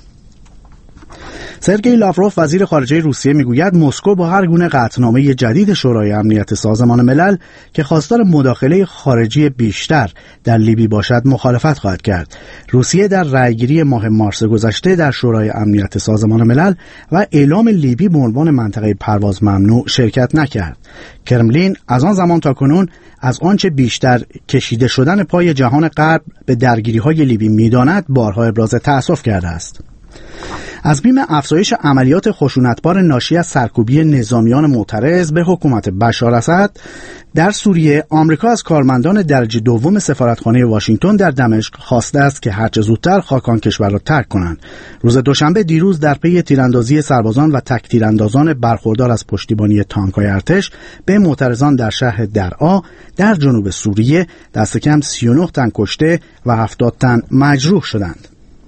سرگئی لاوروف وزیر خارجه روسیه میگوید مسکو با هر گونه قطعنامه جدید شورای امنیت سازمان ملل که خواستار مداخله خارجی بیشتر در لیبی باشد مخالفت خواهد کرد. روسیه در رأیگیری ماه مارس گذشته در شورای امنیت سازمان ملل و اعلام لیبی به عنوان منطقه پرواز ممنوع شرکت نکرد. کرملین از آن زمان تا کنون از آنچه بیشتر کشیده شدن پای جهان غرب به درگیری‌های لیبی می‌داند بارها ابراز تأسف کرده است. از بیم افزایش عملیات خشونتبار ناشی از سرکوبی نظامیان معترض به حکومت بشار اسد در سوریه، آمریکا از کارمندان درجه دوم سفارتخانه واشنگتن در دمشق خواسته است که هرچه زودتر خاک آن کشور را ترک کنند. روز دوشنبه دیروز در پی تیراندازی سربازان و تک تیراندازان برخوردار از پشتیبانی تانک‌های ارتش به معترضان در شهر درعا در جنوب سوریه، دست کم 39 تن کشته و 70 تن مجروح شدند.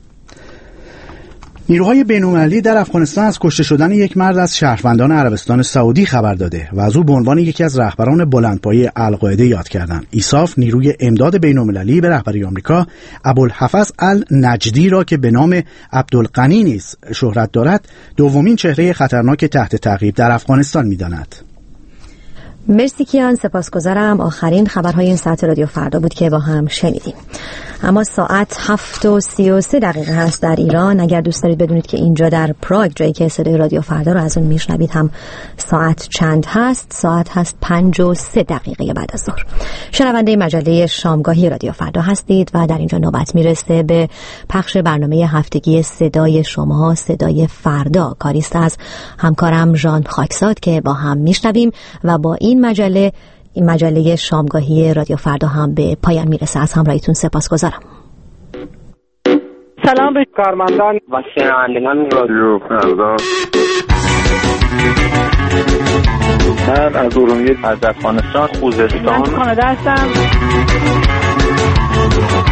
نیروهای بین‌المللی در افغانستان از کشته شدن یک مرد از شهروندان عربستان سعودی خبر داده و از او به عنوان یکی از رهبران بلندپایه القاعده یاد کردند. ایساف نیروی امداد بین‌المللی به رهبری آمریکا ابوالحفظ النجدی را که به نام عبدالغنی نیز شهرت دارد، دومین چهره خطرناک تحت تعقیب در افغانستان می‌داند. مرسی کیان، سپاسگزارم. آخرین خبرهای این ساعت رادیو فردا بود که با هم شنیدیم. اما ساعت 7:33 هست در ایران. اگر دوست دارید بدونید که اینجا در پراگ، جایی که صدای رادیو فردا رو از اون میشنوید، هم ساعت چند هست؟ ساعت هست 5:03 بعد از ظهر. شنونده مجله شامگاهی رادیو فردا هستید و در اینجا نوبت میرسه به پخش برنامه هفتگی صدای شما، صدای فردا. کاریست از همکارم ژان خاکساد که با هم میشنویم و با این مجله شامگاهی رادیو فردا هم به پایان میرسه. از همراهیتون سپاسگزارم. سلام به کارمندان و شنوندگان رادیو فردا. من از ارومیه، از افغانستان، خوزستان. من کانادا هستم.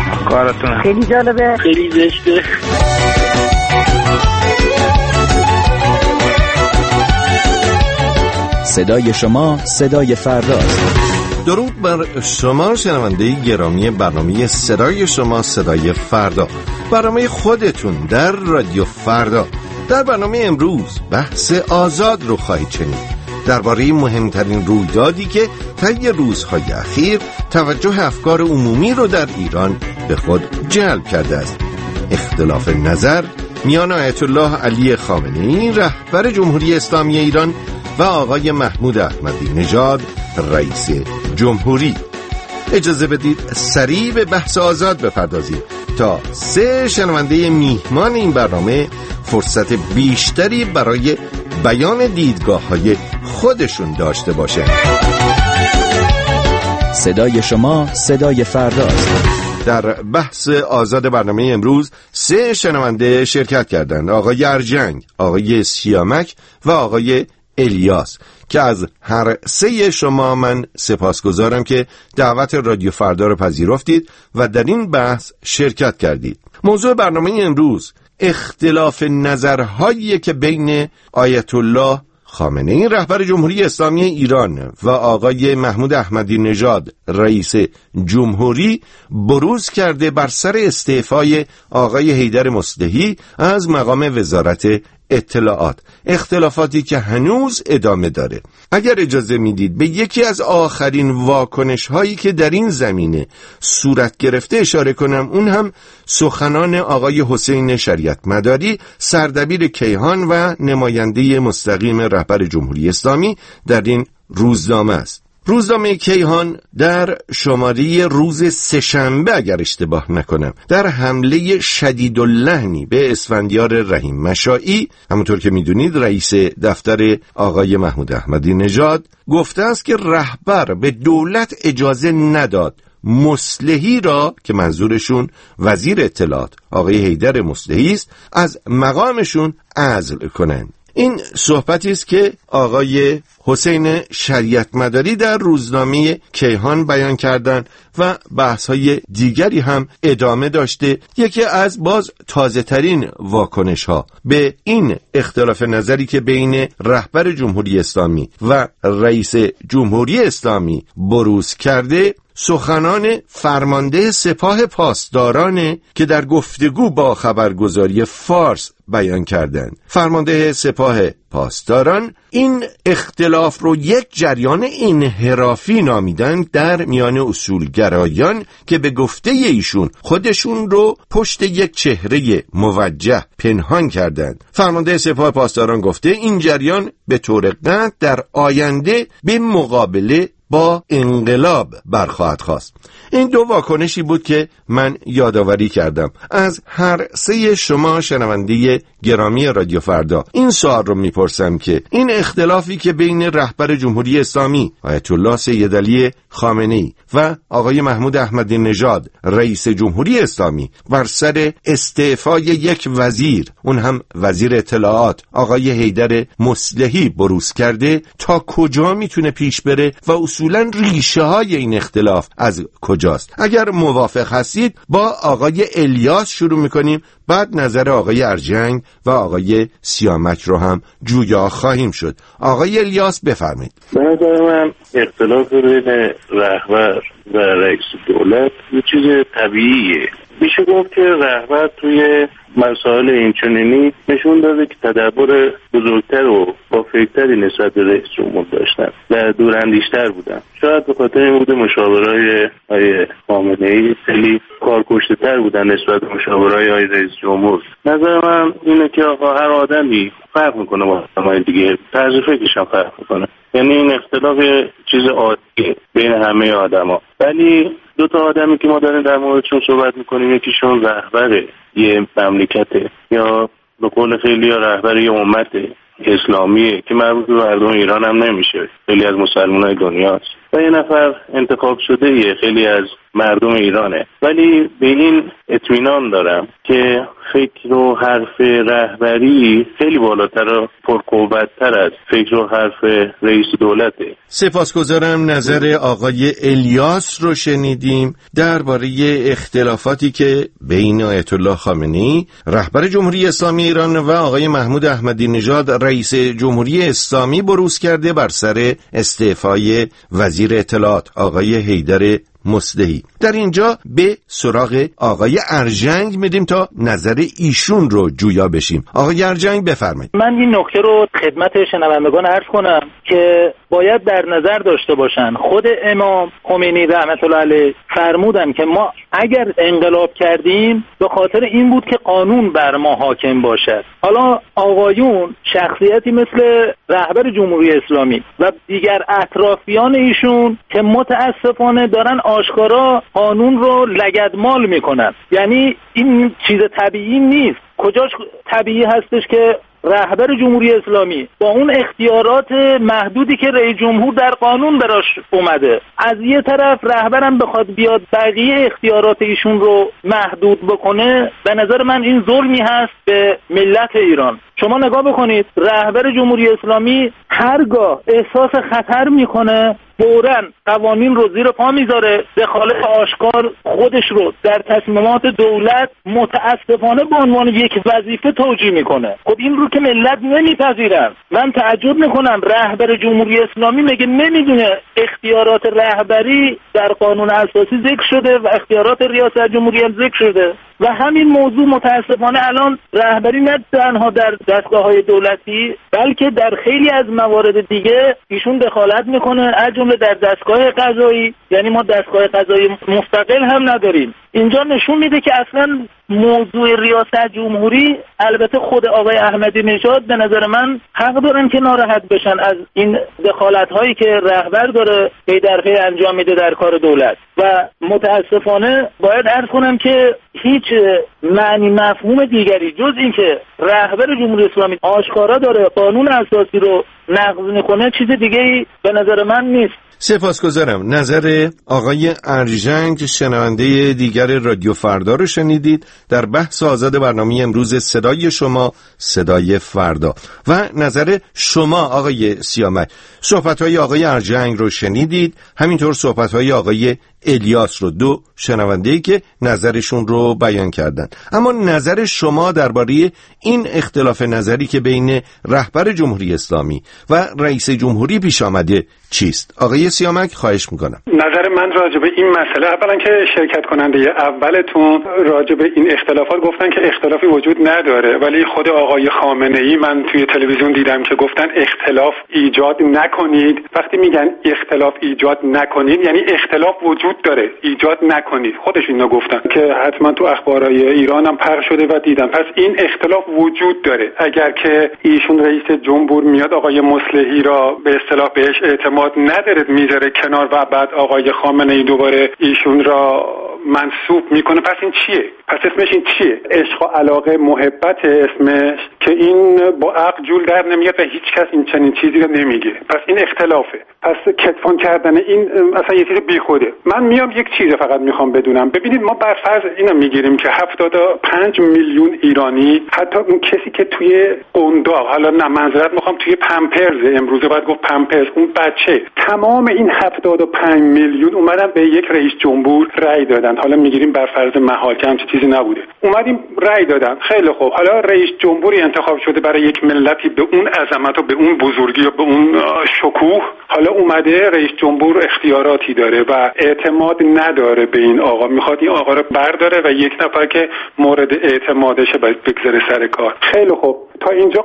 کارتون خیلی جالبه، خیلی زشته. صدای شما صدای فرداست. درود بر شما شنونده گرامی برنامه صدای شما صدای فردا، برنامه خودتون در رادیو فردا. در برنامه امروز بحث آزاد رو خواهید شنید، درباره مهمترین رویدادی که طی روزهای اخیر توجه افکار عمومی رو در ایران به خود جلب کرده است. اختلاف نظر میان آیت الله علی خامنه‌ای رهبر جمهوری اسلامی ایران و آقای محمود احمدی نژاد رئیس جمهوری. اجازه بدید سریع به بحث آزاد بپردازیم تا 3 شنونده میهمان این برنامه فرصت بیشتری برای بیان دیدگاه‌های خودشون داشته باشند. صدای شما صدای فرداست. در بحث آزاد برنامه امروز 3 شنونده شرکت کردند: آقای ارجنگ، آقای سیامک و آقای الیاس، که از هر 3 شما من سپاسگزارم که دعوت رادیو فردا رو پذیرفتید و در این بحث شرکت کردید. موضوع برنامه امروز اختلاف نظرهایی که بین آیت الله خامنه‌ای رهبر جمهوری اسلامی ایران و آقای محمود احمدی نژاد رئیس جمهوری بروز کرده بر سر استعفای آقای حیدر مصلحی از مقام وزارت اطلاعات، اختلافاتی که هنوز ادامه داره. اگر اجازه میدید به یکی از آخرین واکنش هایی که در این زمینه صورت گرفته اشاره کنم، اون هم سخنان آقای حسین شریعتمداری، سردبیر کیهان و نماینده مستقیم رهبر جمهوری اسلامی در این روزنامه است. روزنامه کیهان در شماره روز سه‌شنبه اگر اشتباه نکنم در حمله شدیداللحنی به اسفندیار رحیم مشائی، همونطور که میدونید رئیس دفتر آقای محمود احمدی نژاد، گفته است که رهبر به دولت اجازه نداد مصلحی را، که منظورشون وزیر اطلاعات آقای حیدر مصلحی است، از مقامشون عزل کنند. این صحبتی است که آقای حسین شریعتمداری در روزنامه کیهان بیان کردند و بحث‌های دیگری هم ادامه داشته. یکی از باز تازه‌ترین واکنش‌ها به این اختلاف نظری که بین رهبر جمهوری اسلامی و رئیس جمهوری اسلامی بروز کرده، سخنان فرمانده سپاه پاسداران که در گفتگو با خبرگزاری فارس بیان کردند. فرمانده سپاه پاسداران این اختلاف رو یک جریان انحرافی نامیدند در میان اصولگرایان که به گفته ایشون خودشون رو پشت یک چهره موجه پنهان کردند. فرمانده سپاه پاسداران گفته این جریان به طور قطع در آینده به مقابله با انقلاب برخواهد خواست. این 2 واکنشی بود که من یادآوری کردم. از هر 3 شما شنونده گرامی رادیو فردا این سوال رو میپرسم که این اختلافی که بین رهبر جمهوری اسلامی آیت الله سیدعلی خامنه‌ای و آقای محمود احمدی نژاد رئیس جمهوری اسلامی بر سر استعفای یک وزیر، اون هم وزیر اطلاعات آقای حیدر مصلحی بروز کرده، تا کجا میتونه پیش بره و اصولاً ریشه های این اختلاف از کجاست؟ اگر موافق هستید با آقای الیاس شروع میکنیم، بعد نظر آقای ارجنگ و آقای سیامک رو هم جویا خواهیم شد. آقای الیاس بفرمایید. به نظر من اختلاف بین رهبر و رئیس دولت یه چیز طبیعیه. میشه گفت که رهبر توی مسائل اینچنینی نشون داده که تدبر بزرگتر و با فکرتری نسبت به رئیس جمهور داشتن و دوراندیشتر بودن. شاید به خاطر این بوده مشاورای آقای خامنه‌ای خیلی کارکشته‌تر بودن نسبت به مشاورای آقای رئیس جمهور. نظر من اینه که آقا هر آدمی فرق میکنه با آدمای دیگه، طرز فکرش هم فرق میکنه. یعنی این اختلاف چیز عادیه بین همه آدما، ولی 2 تا آدمی که ما داریم در موردشون صحبت میکنیم، یکیشون رهبر یه مملکته یا به قول خیلی رهبر یه امت اسلامیه که مربوط به مردم ایران هم نمیشه، خیلی از مسلمانای دنیاست، و یه نفر انتخاب شده یه خیلی از مردم ایرانه. ولی به این اطمینان دارم که فکر و حرف رهبری خیلی بالاتر و پرقوت‌تر از فکر و حرف رئیس دولته. سپاسگزارم. نظر آقای الیاس رو شنیدیم درباره اختلافاتی که بین آیت الله خامنه‌ای رهبر جمهوری اسلامی ایران و آقای محمود احمدی نژاد رئیس جمهوری اسلامی بروز کرده بر سر استعفای وزیر اطلاعات آقای حیدر مصلحی. در اینجا به سراغ آقای ارجنگ میریم تا نظر ایشون رو جویا بشیم. آقای ارجنگ بفرمایید. من این نکته رو خدمت شنوندگان عرض کنم که باید در نظر داشته باشن. خود امام خمینی رحمت الله علیه فرمودن که ما اگر انقلاب کردیم به خاطر این بود که قانون بر ما حاکم باشد. حالا آقایون شخصیتی مثل رهبر جمهوری اسلامی و دیگر اطرافیان ایشون که متاسفانه دارن آشکارا قانون رو لگدمال میکنن، یعنی این چیز طبیعی نیست. کجاش طبیعی هستش که رهبر جمهوری اسلامی با اون اختیارات محدودی که رئیس جمهور در قانون براش اومده، از یه طرف رهبرم بخواد بیاد بقیه اختیارات ایشون رو محدود بکنه، به نظر من این ظلمی هست به ملت ایران. شما نگاه بکنید، رهبر جمهوری اسلامی هرگاه احساس خطر میکنه فوراً قوانین رو زیر پا میذاره، دخالت آشکار خودش رو در تصمیمات دولت متاسفانه به عنوان یک وظیفه توجیه میکنه. خب این رو که ملت نمیپذیرن. من تعجب میکنم رهبر جمهوری اسلامی میگه نمیدونه اختیارات رهبری در قانون اساسی ذکر شده و اختیارات ریاست جمهوری هم ذکر شده و همین موضوع متاسفانه الان رهبری نه تنها در دستگاه‌های دولتی بلکه در خیلی از موارد دیگه ایشون دخالت میکنه، از جمله در دستگاه قضایی. یعنی ما دستگاه قضایی مستقل هم نداریم. اینجا نشون میده که اصلا موضوع ریاست جمهوری، البته خود آقای احمدی نژاد به نظر من حق دارن که ناراحت بشن از این دخالت هایی که رهبر داره پی در پی انجام میده در کار دولت و متاسفانه باید عرض کنم که هیچ معنی مفهوم دیگری جز این که رهبر جمهوری اسلامی آشکارا داره قانون اساسی رو نقض میکنه چیز دیگه‌ای به نظر من نیست. سپاسگزارم. نظر آقای ارجنگ، شنونده دیگر رادیو فردا رو شنیدید در بحث آزاد برنامه امروز صدای شما صدای فردا و نظر شما آقای سیامک. صحبت‌های آقای ارجنگ رو شنیدید، همینطور صحبت‌های آقای الیاس رو، دو شنونده‌ای که نظرشون رو بیان کردن. اما نظر شما درباره این اختلاف نظری که بین رهبر جمهوری اسلامی و رئیس جمهوری پیش آمده چیست؟ آقای سیامک خواهش میکنم. نظر من راجع به این مسئله، اولا که شرکت کننده اولتون راجع به این اختلافات گفتن که اختلافی وجود نداره، ولی خود آقای خامنه‌ای من توی تلویزیون دیدم که گفتن اختلاف ایجاد نکنید. وقتی میگن اختلاف ایجاد نکنید یعنی اختلاف وجود داره، ایجاد نکنید. خودشون اینو گفتن که حتما تو اخبارهای ایران هم پخش شده و دیدم. پس این اختلاف وجود داره. اگر که ایشون رئیس جمهور میاد آقای مصلحی را به اصطلاح بهش اعتماد نداره میذاره کنار و بعد آقای خامنه‌ای دوباره ایشون را منسوب میکنه، پس این چیه؟ پس اسمش این چیه؟ عشق و علاقه محبت اسمش که این با عقل جور در نمیاد و هیچ کس این چنین چیزی رو نمیگه. پس این اختلافه. پس کتفان کردن این اصلا یه چیز بیخوده. من میام یک چیز فقط میخوام بدونم. ببینید ما بر فرض اینو میگیریم که 75 میلیون ایرانی، حتی اون کسی که توی قنداق، حالا نه منظورت میخوام توی پمپرز، امروزه باید گفت پمپرز، اون بچه، تمام این 75 میلیون اومدن به یک رئیس جمهور رأی دادن. حالا میگیریم بر فرض محال که همچین چیزی نبوده، اومدیم رأی دادن. خیلی خوب، حالا رئیس جمهوری انتخاب شده برای یک ملتی به اون عظمت و به اون بزرگی و به اون شکوه. حالا اومده رئیس جمهور اختیاراتی داره و اعتماد نداره به این آقا، میخواد این آقا رو برداره و یک نفر که مورد اعتمادشه بگذاره سر کار. خیلی خوب، تا اینجا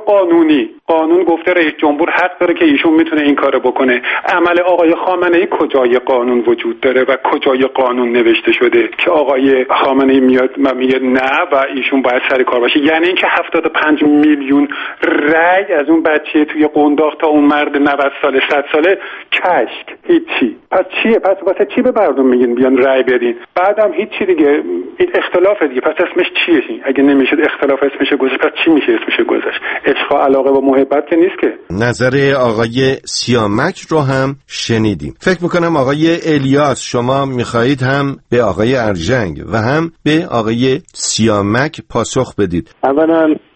قانون گفته رئیس جمهور حق داره که ایشون میتونه این کارو بکنه. عمل آقای خامنه‌ای کجای قانون وجود داره و کجای قانون نوشته شده که آقای خامنه‌ای میاد و میگه نه و ایشون باید سر کار باشه؟ یعنی اینکه 75 میلیون رأی از اون بچه توی قنداق تا اون مرد 90 ساله 100 ساله کشک، هیچی. پس چیه؟ پس واسه چی به مردم میگین بیان رأی بدین؟ بعدم هیچی دیگه، این اختلاف دیگه. پس اسمش چیه؟ اگه نمیشه اختلاف اسمش گذاشت، پس چی میشه اسمش گذاشت؟ عشق و علاقه و محبت که نیست که. نظر آقای سیامک رو هم شنیدیم. فکر میکنم آقای الیاس شما میخواهید هم به آقای ارجنگ و هم به آقای سیامک پاسخ بدید. اولا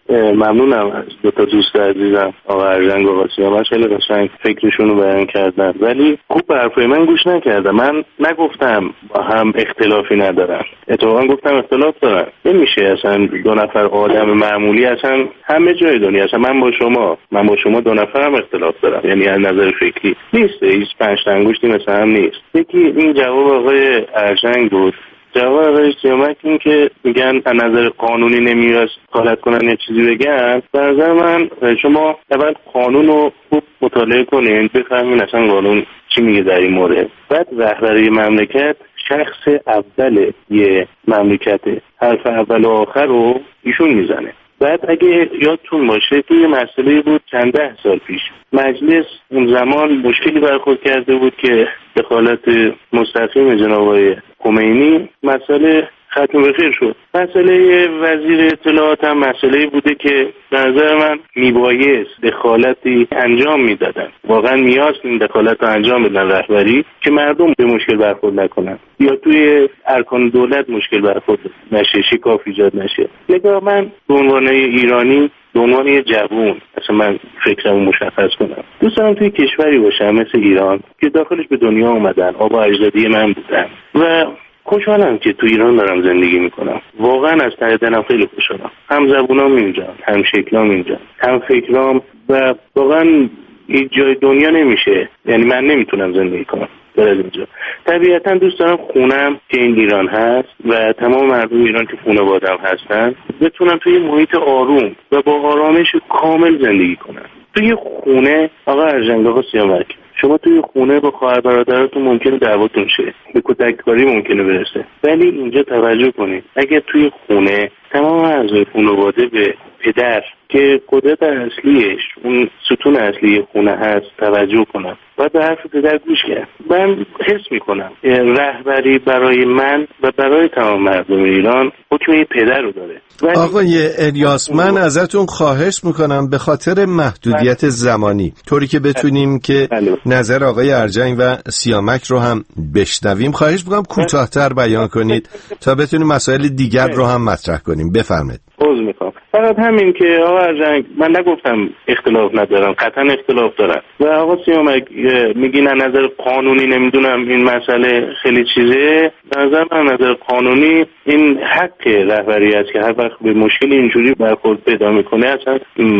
ممنونم از دو تا دوست عزیزم آقا ارجنگ و آقا سیامک، خیلی قشنگ فکرشون رو بیان کردن ولی خوب به حرفای من گوش نکردم. من نگفتم با هم اختلافی ندارم، اتفاقا گفتم اختلاف دارن. نمیشه اصلا دو نفر آدم معمولی اصلا همه جای دنیا، اصلا من با شما دو نفر هم اختلاف دارم، یعنی از نظر فکری نیست، هیچ پنج انگشتی مثل هم نیست. یکی این جواب آقای ارجنگ بود. جواب آقای سیامک این که میگن از نظر قانونی نمیاد دخالت کنن یه چیزی بگن. به نظر من شما اول قانون رو خوب مطالعه کنین، بفهمین اصلا قانون چی میگه در این مورد. بعد رهبری مملکت شخص اول یه مملکته، حرف اول و آخر رو ایشون میزنه. بعد اگه یادتون باشه توی مسئله بود چند ده سال پیش مجلس اون زمان مشکلی برخورد کرده بود که دخالت مستقیم جناب آقای خمینی مسئله ختم به خیر شد. مسئله وزیر اطلاعات هم مسئله بوده که به نظر من میبایست دخالتی انجام میدادن، واقعا نیاز این دخالت رو انجام بدن رهبری که مردم به مشکل برخورد نکنن یا توی ارکان دولت مشکل برخورد نشه، شکاف ایجاد نشه. نگاه من به عنوان ایرانی، به عنوان یه جوون، اصلا من فکرمو مشخص کنم، دوست دارم توی کشوری باشم مثل ایران که داخلش به دنیا اومدن، آبا اجدادی من بودن و خوشحالم که تو ایران دارم زندگی میکنم. واقعا از ته دلم خیلی خوشحالم. هم زبونام اینجا، هم شکلام اینجا، هم فکرام و واقعا هیچ جای دنیا نمیشه، یعنی من نمیتونم زندگی کنم در اینجا. طبیعتا دوست دارم خونم که این ایران هست و تمام مردم ایران که خانواده‌ام هستن بتونم توی محیط آروم و با آرامش کامل زندگی کنم. توی خونه آقا ارجنگ، آقا سیامک، شما توی خونه با خواهر برادرتون ممکنه دعواتون شه، به کتککاری ممکنه برسه، ولی اینجا توجه کنید اگه توی خونه تمام اعضای خانواده به پدر که قدرت اصلیش اون ستون اصلی خونه هست توجه کنم و به حرف پدر گوش کرد، من حس میکنم رهبری برای من و برای تمام مردم ایران حکم پدر رو داره. آقای الیاس، من ازتون خواهش میکنم به خاطر محدودیت زمانی طوری که بتونیم که نظر آقای ارجنگ و سیامک رو هم بشنویم، خواهش میکنم کوتاه‌تر بیان کنید تا بتونیم مسائل دیگر رو هم مطرح کنیم. بفرمایید. عذر میخوام، فقط همین که آقا ارجنگ من نگفتم اختلاف ندارم، قطعا اختلاف دارم و آقا سیامک میگین از نظر قانونی نمیدونم این مسئله خیلی چیزه. به نظر من نظر قانونی این حق رهبری است که هر وقت به مشکل اینجوری برخورد پیدا میکنه اصلا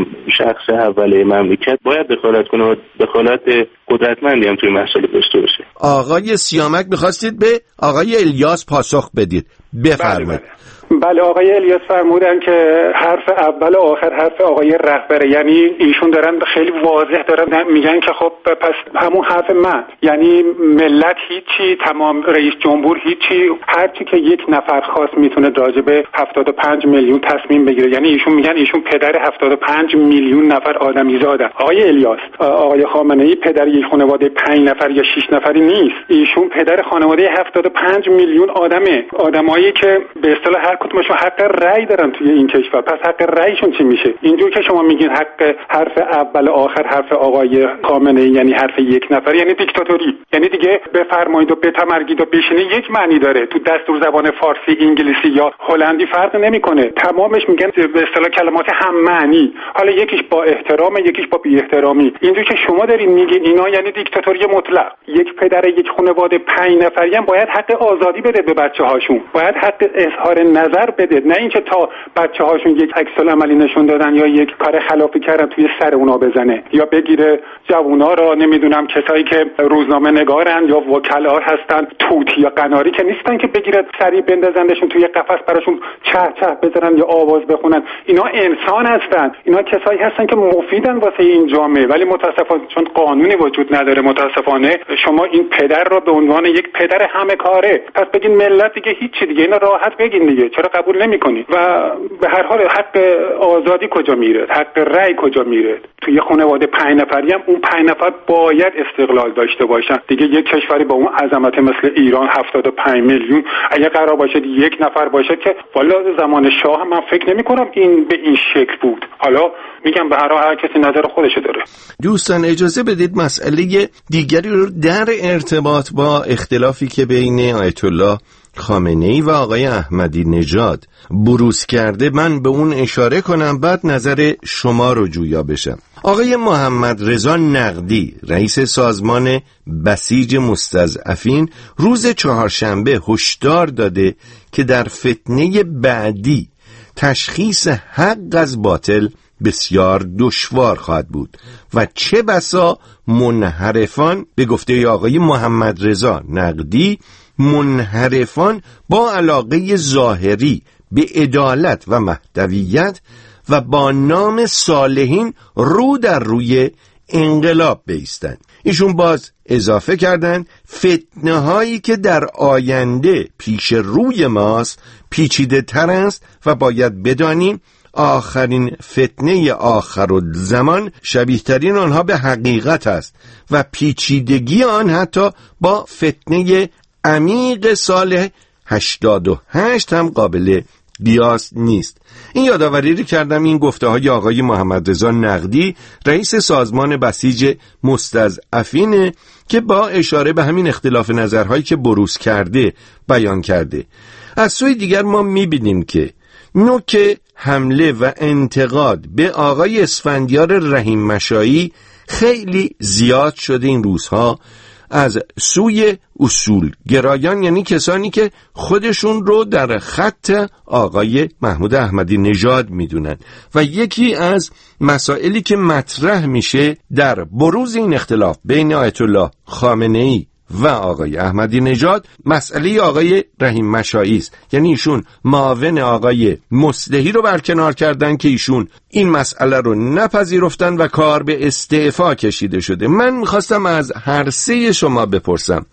شخص اول مملکت باید دخالت کنه و دخالت قدرتمندی هم توی مسئله داشته باشه. آقای سیامک میخواستید به آقای الیاس پاسخ بدید، بفرمایید. بله آقای الیاس فرمودن که حرف اول و آخر حرف آقای رهبره، یعنی ایشون دارن خیلی واضح دارن میگن که خب پس همون حرف من، یعنی ملت هیچی، تمام رئیس جمهور هیچی، هرچی که یک نفر خاص میتونه راجع به 75 میلیون تصمیم بگیره، یعنی ایشون میگن ایشون پدر 75 میلیون نفر آدمیزادن. آقای الیاس، آقای خامنه‌ای پدر یک خانواده 5 نفر یا 6 نفری نیست، ایشون پدر خانواده 75 میلیون آدمه، آدمایی که به اصطلاح هر کدومشون حق رأی دارن توی این کشور. پس حق رأیشون چی میشه؟ اینجور که شما میگین حق حرف اول آخر حرف آقای خامنه‌ای یعنی حرف یک نفر، یعنی دیکتاتوری، یعنی دیگه بفرمایید و بتمرگید و بشینید یک معنی داره، تو دستور زبان فارسی، انگلیسی یا هلندی فرق نمیکنه، تمامش میگن به اصطلاح کلمات هم معنی، حالا یکیش با احترام یکیش با بی احترامی. اینجور که شما دارین میگین اینا یعنی دیکتاتوری مطلق. یک پدر یک خانواده 5 نفری هم باید حق آزادی بده به بچه‌هاشون، باید حق اظهار نظر بده، نه اینکه تا بچه‌هاشون یک عکس‌العملی نشون دادن یا یک کار خلافی کردن توی سر اونا بزنه یا بگیره جوونا رو، نمیدونم کسایی که روزنامه نگارن یا وکلا هستن، توتی یا قناری که نیستن که بگیره سری بندازندشون توی قفس براشون چه چه بزنن یا آواز بخونن. اینا انسان هستن، اینا کسایی هستن که مفیدن واسه این جامعه، ولی متاسفانه چون قانونی وجود نداره متاسفانه شما این پدر رو به عنوان یک پدر همه کاره، پس بگین ملت دیگه هیچی دیگه، اینا راحت بگین دیگه، چرا قبول نمی‌کنی؟ و به هر حال حق آزادی کجا میره؟ حق رأی کجا میره؟ توی خانواده 5 نفری هم اون 5 نفر باید استقلال داشته باشن دیگه. یک کشوری با اون عظمت مثل ایران 75 میلیون اگه قرار باشه یک نفر باشه که والا زمان شاه من فکر نمی‌کنم این به این شکل بود. حالا میگم به هر حال هر کسی نظر خودشو داره. دوستان اجازه بدید مسئله دیگری رو در ارتباط با اختلافی که بین آیت الله خامنه‌ای و آقای احمدی نژاد بروز کرده من به اون اشاره کنم، بعد نظر شما رو جویا بشم. آقای محمد رضا نقدی رئیس سازمان بسیج مستضعفین روز چهارشنبه هشدار داده که در فتنه بعدی تشخیص حق از باطل بسیار دشوار خواهد بود و چه بسا منحرفان، به گفته آقای محمد رضا نقدی، منحرفان با علاقه ظاهری به عدالت و مهدویت و با نام صالحین رو در روی انقلاب بایستند. ایشون باز اضافه کردند فتنه هایی که در آینده پیش روی ماست پیچیده تر است و باید بدانیم آخرین فتنه آخرالزمان شبیه ترین آنها به حقیقت است و پیچیدگی آن حتی با فتنه عمیق سال 88 هم قابل قیاس نیست. این یادآوری رو کردم این گفته های آقای محمد رضا نقدی رئیس سازمان بسیج مستضعفین که با اشاره به همین اختلاف نظرهایی که بروز کرده بیان کرده. از سوی دیگر ما میبینیم که نوک حمله و انتقاد به آقای اسفندیار رحیم مشایی خیلی زیاد شده این روزها از سوی اصول گرایان، یعنی کسانی که خودشون رو در خط آقای محمود احمدی نژاد میدونن و یکی از مسائلی که مطرح میشه در بروز این اختلاف بین آیت الله خامنه‌ای و آقای احمدی نژاد مسئله آقای رحیم مشایی است. یعنی ایشون معاون آقای مصلحی رو برکنار کردن که ایشون این مسئله رو نپذیرفتن و کار به استعفا کشیده شده. من میخواستم از هر سه شما بپرسم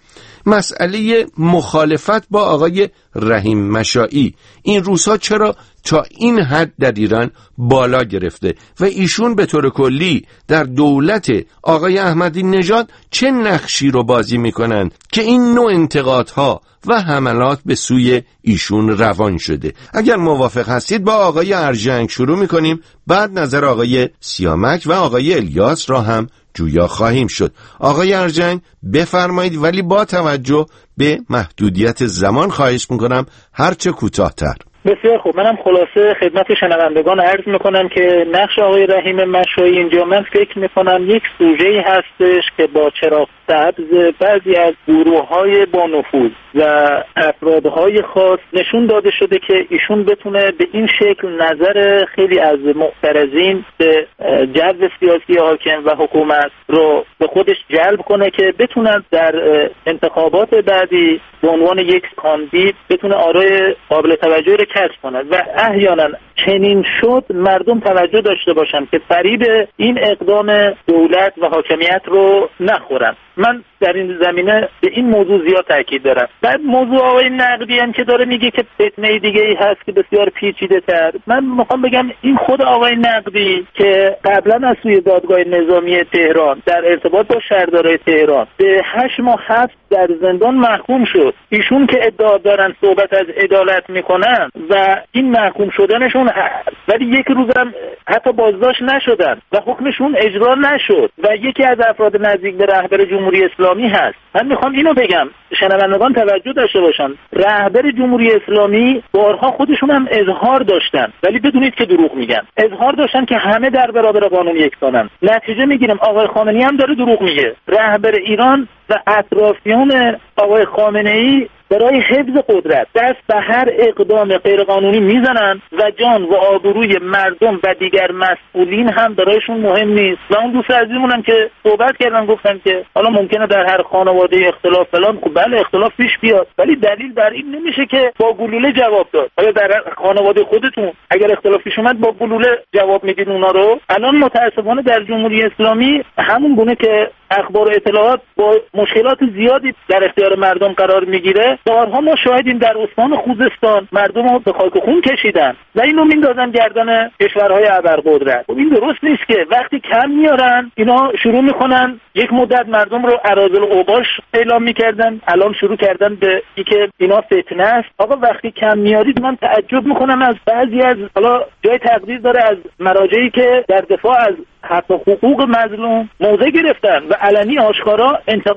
مسئله مخالفت با آقای رحیم مشایی این روزها چرا تا این حد در ایران بالا گرفته و ایشون به طور کلی در دولت آقای احمدی نژاد چه نقشی رو بازی میکنن که این نوع انتقادها و حملات به سوی ایشون روان شده؟ اگر موافق هستید با آقای ارجنگ شروع میکنیم، بعد نظر آقای سیامک و آقای الیاس را هم جویا خواهیم شد. آقای ارجنگ بفرمایید، ولی با توجه به محدودیت زمان خواهش میکنم هرچه کوتاه‌تر. بسیار خوب، منم خلاصه خدمت شنوندگان عرض میکنم که نقش آقای رحیم مشایی اینجا من فکر میکنم یک سوژه‌ای هستش که با چراغ سبز بعضی از گروه‌های با نفوذ و افرادهای خاص نشون داده شده که ایشون بتونه به این شکل نظر خیلی از معترضین به جو سیاسی حاکم و حکومت رو به خودش جلب کنه که بتونه در انتخابات بعدی به عنوان یک کاندید بتونه آرای قابل توجهی رو کسب کنه و احیانا چنین شد مردم توجه داشته باشن که فریب این اقدام دولت و حاکمیت رو نخورن. من در این زمینه به این موضوع زیاد تاکید دارم. بعد موضوع آقای نقدی هم که داره میگه که فتنه دیگه ای هست که بسیار پیچیده تر، من میخوام بگم این خود آقای نقدی که قبلا از سوی دادگاه نظامی تهران در ارتباط با شهرداری تهران به 8 ماه حبس در زندان محکوم شد، ایشون که ادعا دارن صحبت از عدالت میکنن و این محکوم شدنشون ولی یک روزم حتی بازداشت نشدن و حکمشون اجرا نشد و یکی از افراد نزدیک به رهبر جمهوری اسلامی هست. من میخوام اینو بگم شنوندگان توجه داشته باشن، رهبر جمهوری اسلامی بارها خودشون هم اظهار داشتن ولی بدونید که دروغ میگن، اظهار داشتن که همه در برابر قانون یکسانن. نتیجه میگیریم آقای خامنه‌ای هم داره دروغ میگه. رهبر ایران و اطرافیان آقای خامنه‌ای برای حفظ قدرت دست به هر اقدام غیرقانونی میزنن و جان و آبروی مردم و دیگر مسئولین هم برایشون مهم نیست. و اون دوست عزیزمون هم که صحبت کردن گفتن که حالا ممکنه در هر خانواده اختلاف فلان، خب بله اختلاف پیش بیاد ولی دلیل بر این نمیشه که با گلوله جواب داد. آیا در خانواده خودتون اگر اختلاف پیش اومد با گلوله جواب میدید اونا رو؟ الان متاسفانه در جمهوری اسلامی همون گونه که اخبار و اطلاعات با مشکلات زیادی در اختیار مردم قرار میگیره، بارها ما شاهدیم در استان خوزستان مردم رو به خاک و خون کشیدن و اینو میندازن گردن کشورهای ابرقدرت. خب این درست نیست که وقتی کم میارن اینا شروع میکنن. یک مدت مردم رو اراذل اوباش اعلام میکردن، الان شروع کردن به اینکه اینا فتنه است. آقا وقتی کم میارید من تعجب میکنم از بعضی از، حالا جای تقدیر داره، از مراجعی که در دفاع از حق و حقوق مظلوم موضع گرفتن و علنی آشکارا انتقاد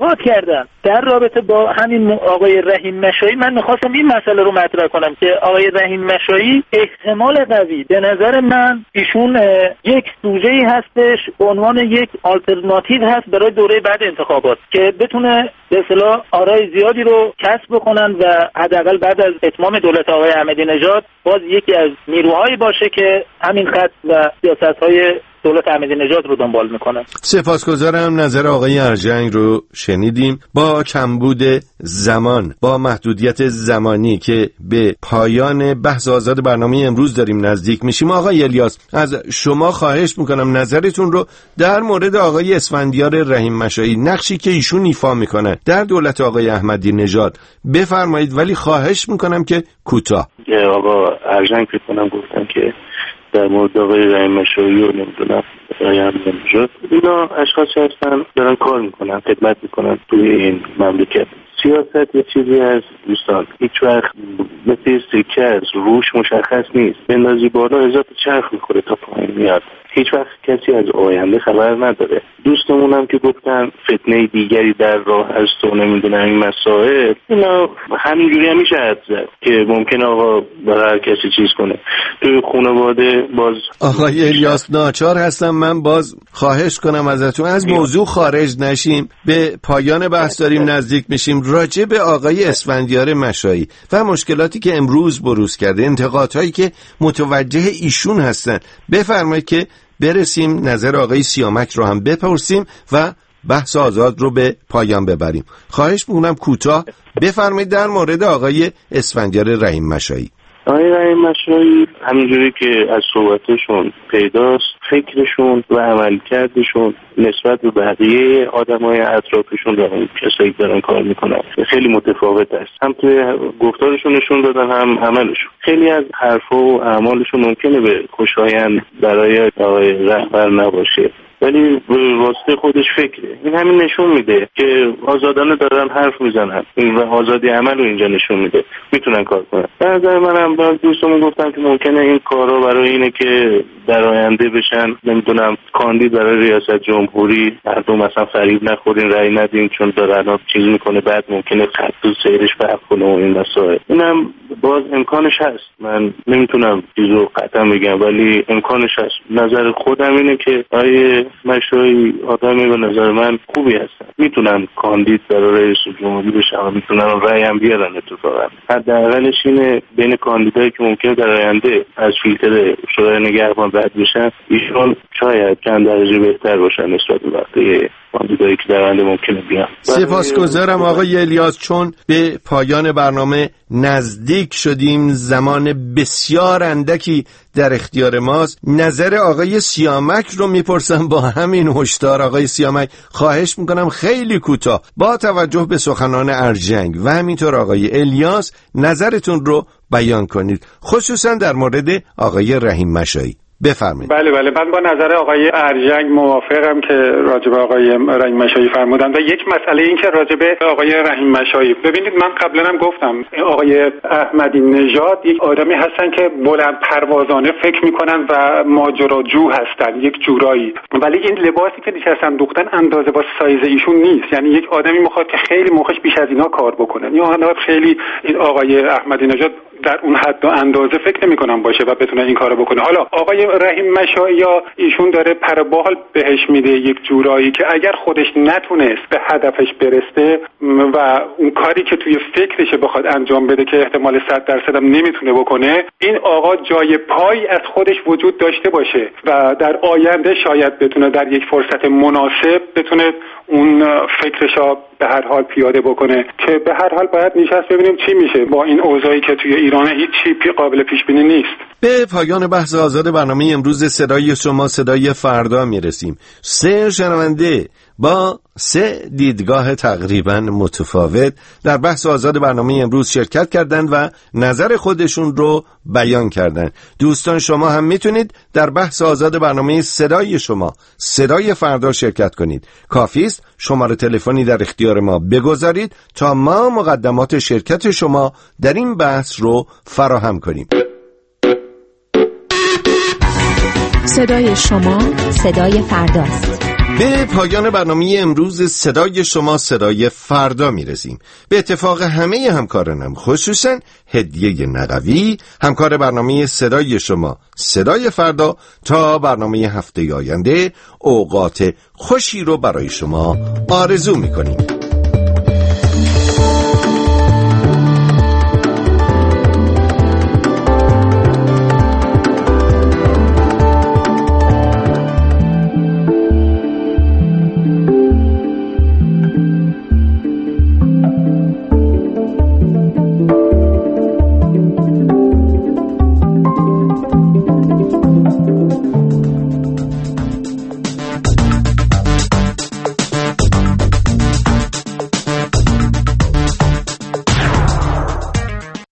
انتقاد کردن در رابطه با همین آقای رحیم مشایی. من میخواستم این مسئله رو مطرح کنم که آقای رحیم مشایی احتمال قوی به نظر من ایشون یک سوژه‌ای هستش به عنوان یک آلترناتیو هست برای دوره بعد انتخابات که بتونه به اصطلاح آرای زیادی رو کسب بکنن و حداقل بعد از اتمام دولت آقای احمدی نژاد باز یکی از نیروهایی باشه که همین خط و سیاست‌های دولت احمدی نژاد رو دنبال میکنه. سپاسگزارم. نظر آقای ارجنگ رو شنیدیم. با کمبود زمان، با محدودیت زمانی که به پایان بحث آزاد برنامه امروز داریم نزدیک میشیم، آقای الیاس از شما خواهش میکنم نظرتون رو در مورد آقای اسفندیار رحیم مشایی، نقشی که ایشون ایفا میکنه در دولت آقای احمدی نژاد بفرمایید، ولی خواهش میکنم که کوتاه. آقا ارجنگ فکر کنم گفتن که در مورد آقای رحیم مشایی و نمیدونم احمدی نژاد، اینا اشخاصی هستن دارن کار میکنن، خدمت میکنن توی این مملکت. سیاست یه چیزی از دوستان هیچ وقت مثل سکه از روش مشخص نیست، بندازی بالا ازات چرخ میخوره تا پایین میاد، هیچ وقت کسی از آینده خبر نداره. دوستمونم که گفتن فتنه دیگری در راه هست و نمیدونم این مسائل، اینا همینجوری هم میشه حد زد که ممکنه آقا برای هر کسی چیز کنه توی خانواده. باز آقای الیاس ناچار هستم من باز خواهش کنم ازتون از موضوع خارج نشیم، به پایان بحث داریم نزدیک میشیم. راجع به آقای اسفندیار مشایی و مشکلاتی که امروز بروز کرده، انتقادهایی که متوجه ایشون هستن، بفرمایید که برسیم نظر آقای سیامک رو هم بپرسیم و بحث آزاد رو به پایان ببریم. خواهش می‌کنم کوتاه بفرمایید در مورد آقای اسفندیار رحیم مشایی. آقای رحیم مشایی همینجوری که از صحبتشون پیداست، فکرشون و عملکردشون نسبت به بقیه آدمای اطرافشون و اون کسایی که دارن کار میکنن خیلی متفاوت است. هم توی گفتارشون نشون دادن هم عملشون. خیلی از حرفا و اعمالشون ممکنه به خوشایند برای آقای رهبر نباشه، ولی واسه خودش فکره. این همین نشون میده که آزادانه دارن حرف میزنن و آزادی عمل رو اینجا نشون میده، میتونن کار کنن. به نظر منم با دوستمون گفتم که ممکنه این کارا برای اینه که در آینده بشن نمیدونم کاندید برای ریاست جمهوری، مردم مثلا فریب نخورین رأی ندین چون دارن چیز میکنه بعد ممکنه خط تو سیرش فرق کنه و این مسائل. اینم باز امکانش هست، من نمیتونم چیزو قطعا بگم ولی امکانش هست. نظر خودم اینه که آیه مشایی آدمی به نظر من خوبی هستن، میتونن کاندید برای رئیس جمهوری بشن و میتونن رأی هم بیارن. اتفاقا حداقلش اینه بین کاندیدایی که ممکنه در آینده از فیلتر شورای نگهبان رد بشن، ایشون شاید چند درجه بهتر باشن نسبت به بقیه کاندیدایی که در آینده ممکنه بیان. سپاسگزارم آقای الیاس. چون به پایان برنامه نزدیک شدیم، زمان بسیار اندکی در اختیار ماست. نظر آقای سیامک رو میپرسم با همین هشدار. آقای سیامک خواهش میکنم خیلی کوتاه با توجه به سخنان ارجنگ و همینطور آقای الیاس نظرتون رو بیان کنید، خصوصا در مورد آقای رحیم مشایی. بفرمایید. بله من با نظر آقای ارجنگ موافقم که راجب آقای رحیم مشایی فرمودن. و یک مسئله این که راجب آقای رحیم مشایی، ببینید من قبلا هم گفتم آقای احمدی نژاد یک آدمی هستن که بلند پروازانه فکر میکنن و ماجراجو هستن یک جورایی، ولی این لباسی که نشستن دوختن اندازه با سایز ایشون نیست. یعنی یک آدمی میخواد که خیلی مخش بیش از اینا کار بکنه، یا خیلی این آقای احمدی نژاد در اون حد و اندازه فکر نمی‌کنم باشه و بتونه این کارو بکنه. حالا آقای رحیم مشایی ایشون داره پر بال بهش میده یک جورایی که اگر خودش نتونست به هدفش برسه و اون کاری که توی فکرشه بخواد انجام بده که احتمال 100% هم نمیتونه بکنه، این آقا جای پای از خودش وجود داشته باشه و در آینده شاید بتونه در یک فرصت مناسب بتونه اون فکرشو به هر حال پیاده بکنه که به هر حال باید نشست ببینیم چی میشه. با این اوضاعی که توی ایران هیچ قابل پیش بینی نیست. به پایان بحث آزاد برنامه امروز صدای شما صدای فردا میرسیم. 3 شنونده با 3 دیدگاه تقریبا متفاوت در بحث آزاد برنامه امروز شرکت کردند و نظر خودشون رو بیان کردند. دوستان شما هم میتونید در بحث آزاد برنامه صدای شما صدای فردا شرکت کنید. کافی است شماره تلفنی در اختیار ما بگذارید تا ما مقدمات شرکت شما در این بحث رو فراهم کنیم. صدای شما صدای فرداست. به پایان برنامه امروز صدای شما صدای فردا میرسیم. به اتفاق همه همکارانم، خصوصا هدیه نقوی همکار برنامه صدای شما صدای فردا، تا برنامه هفته آینده اوقات خوشی رو برای شما آرزو میکنیم.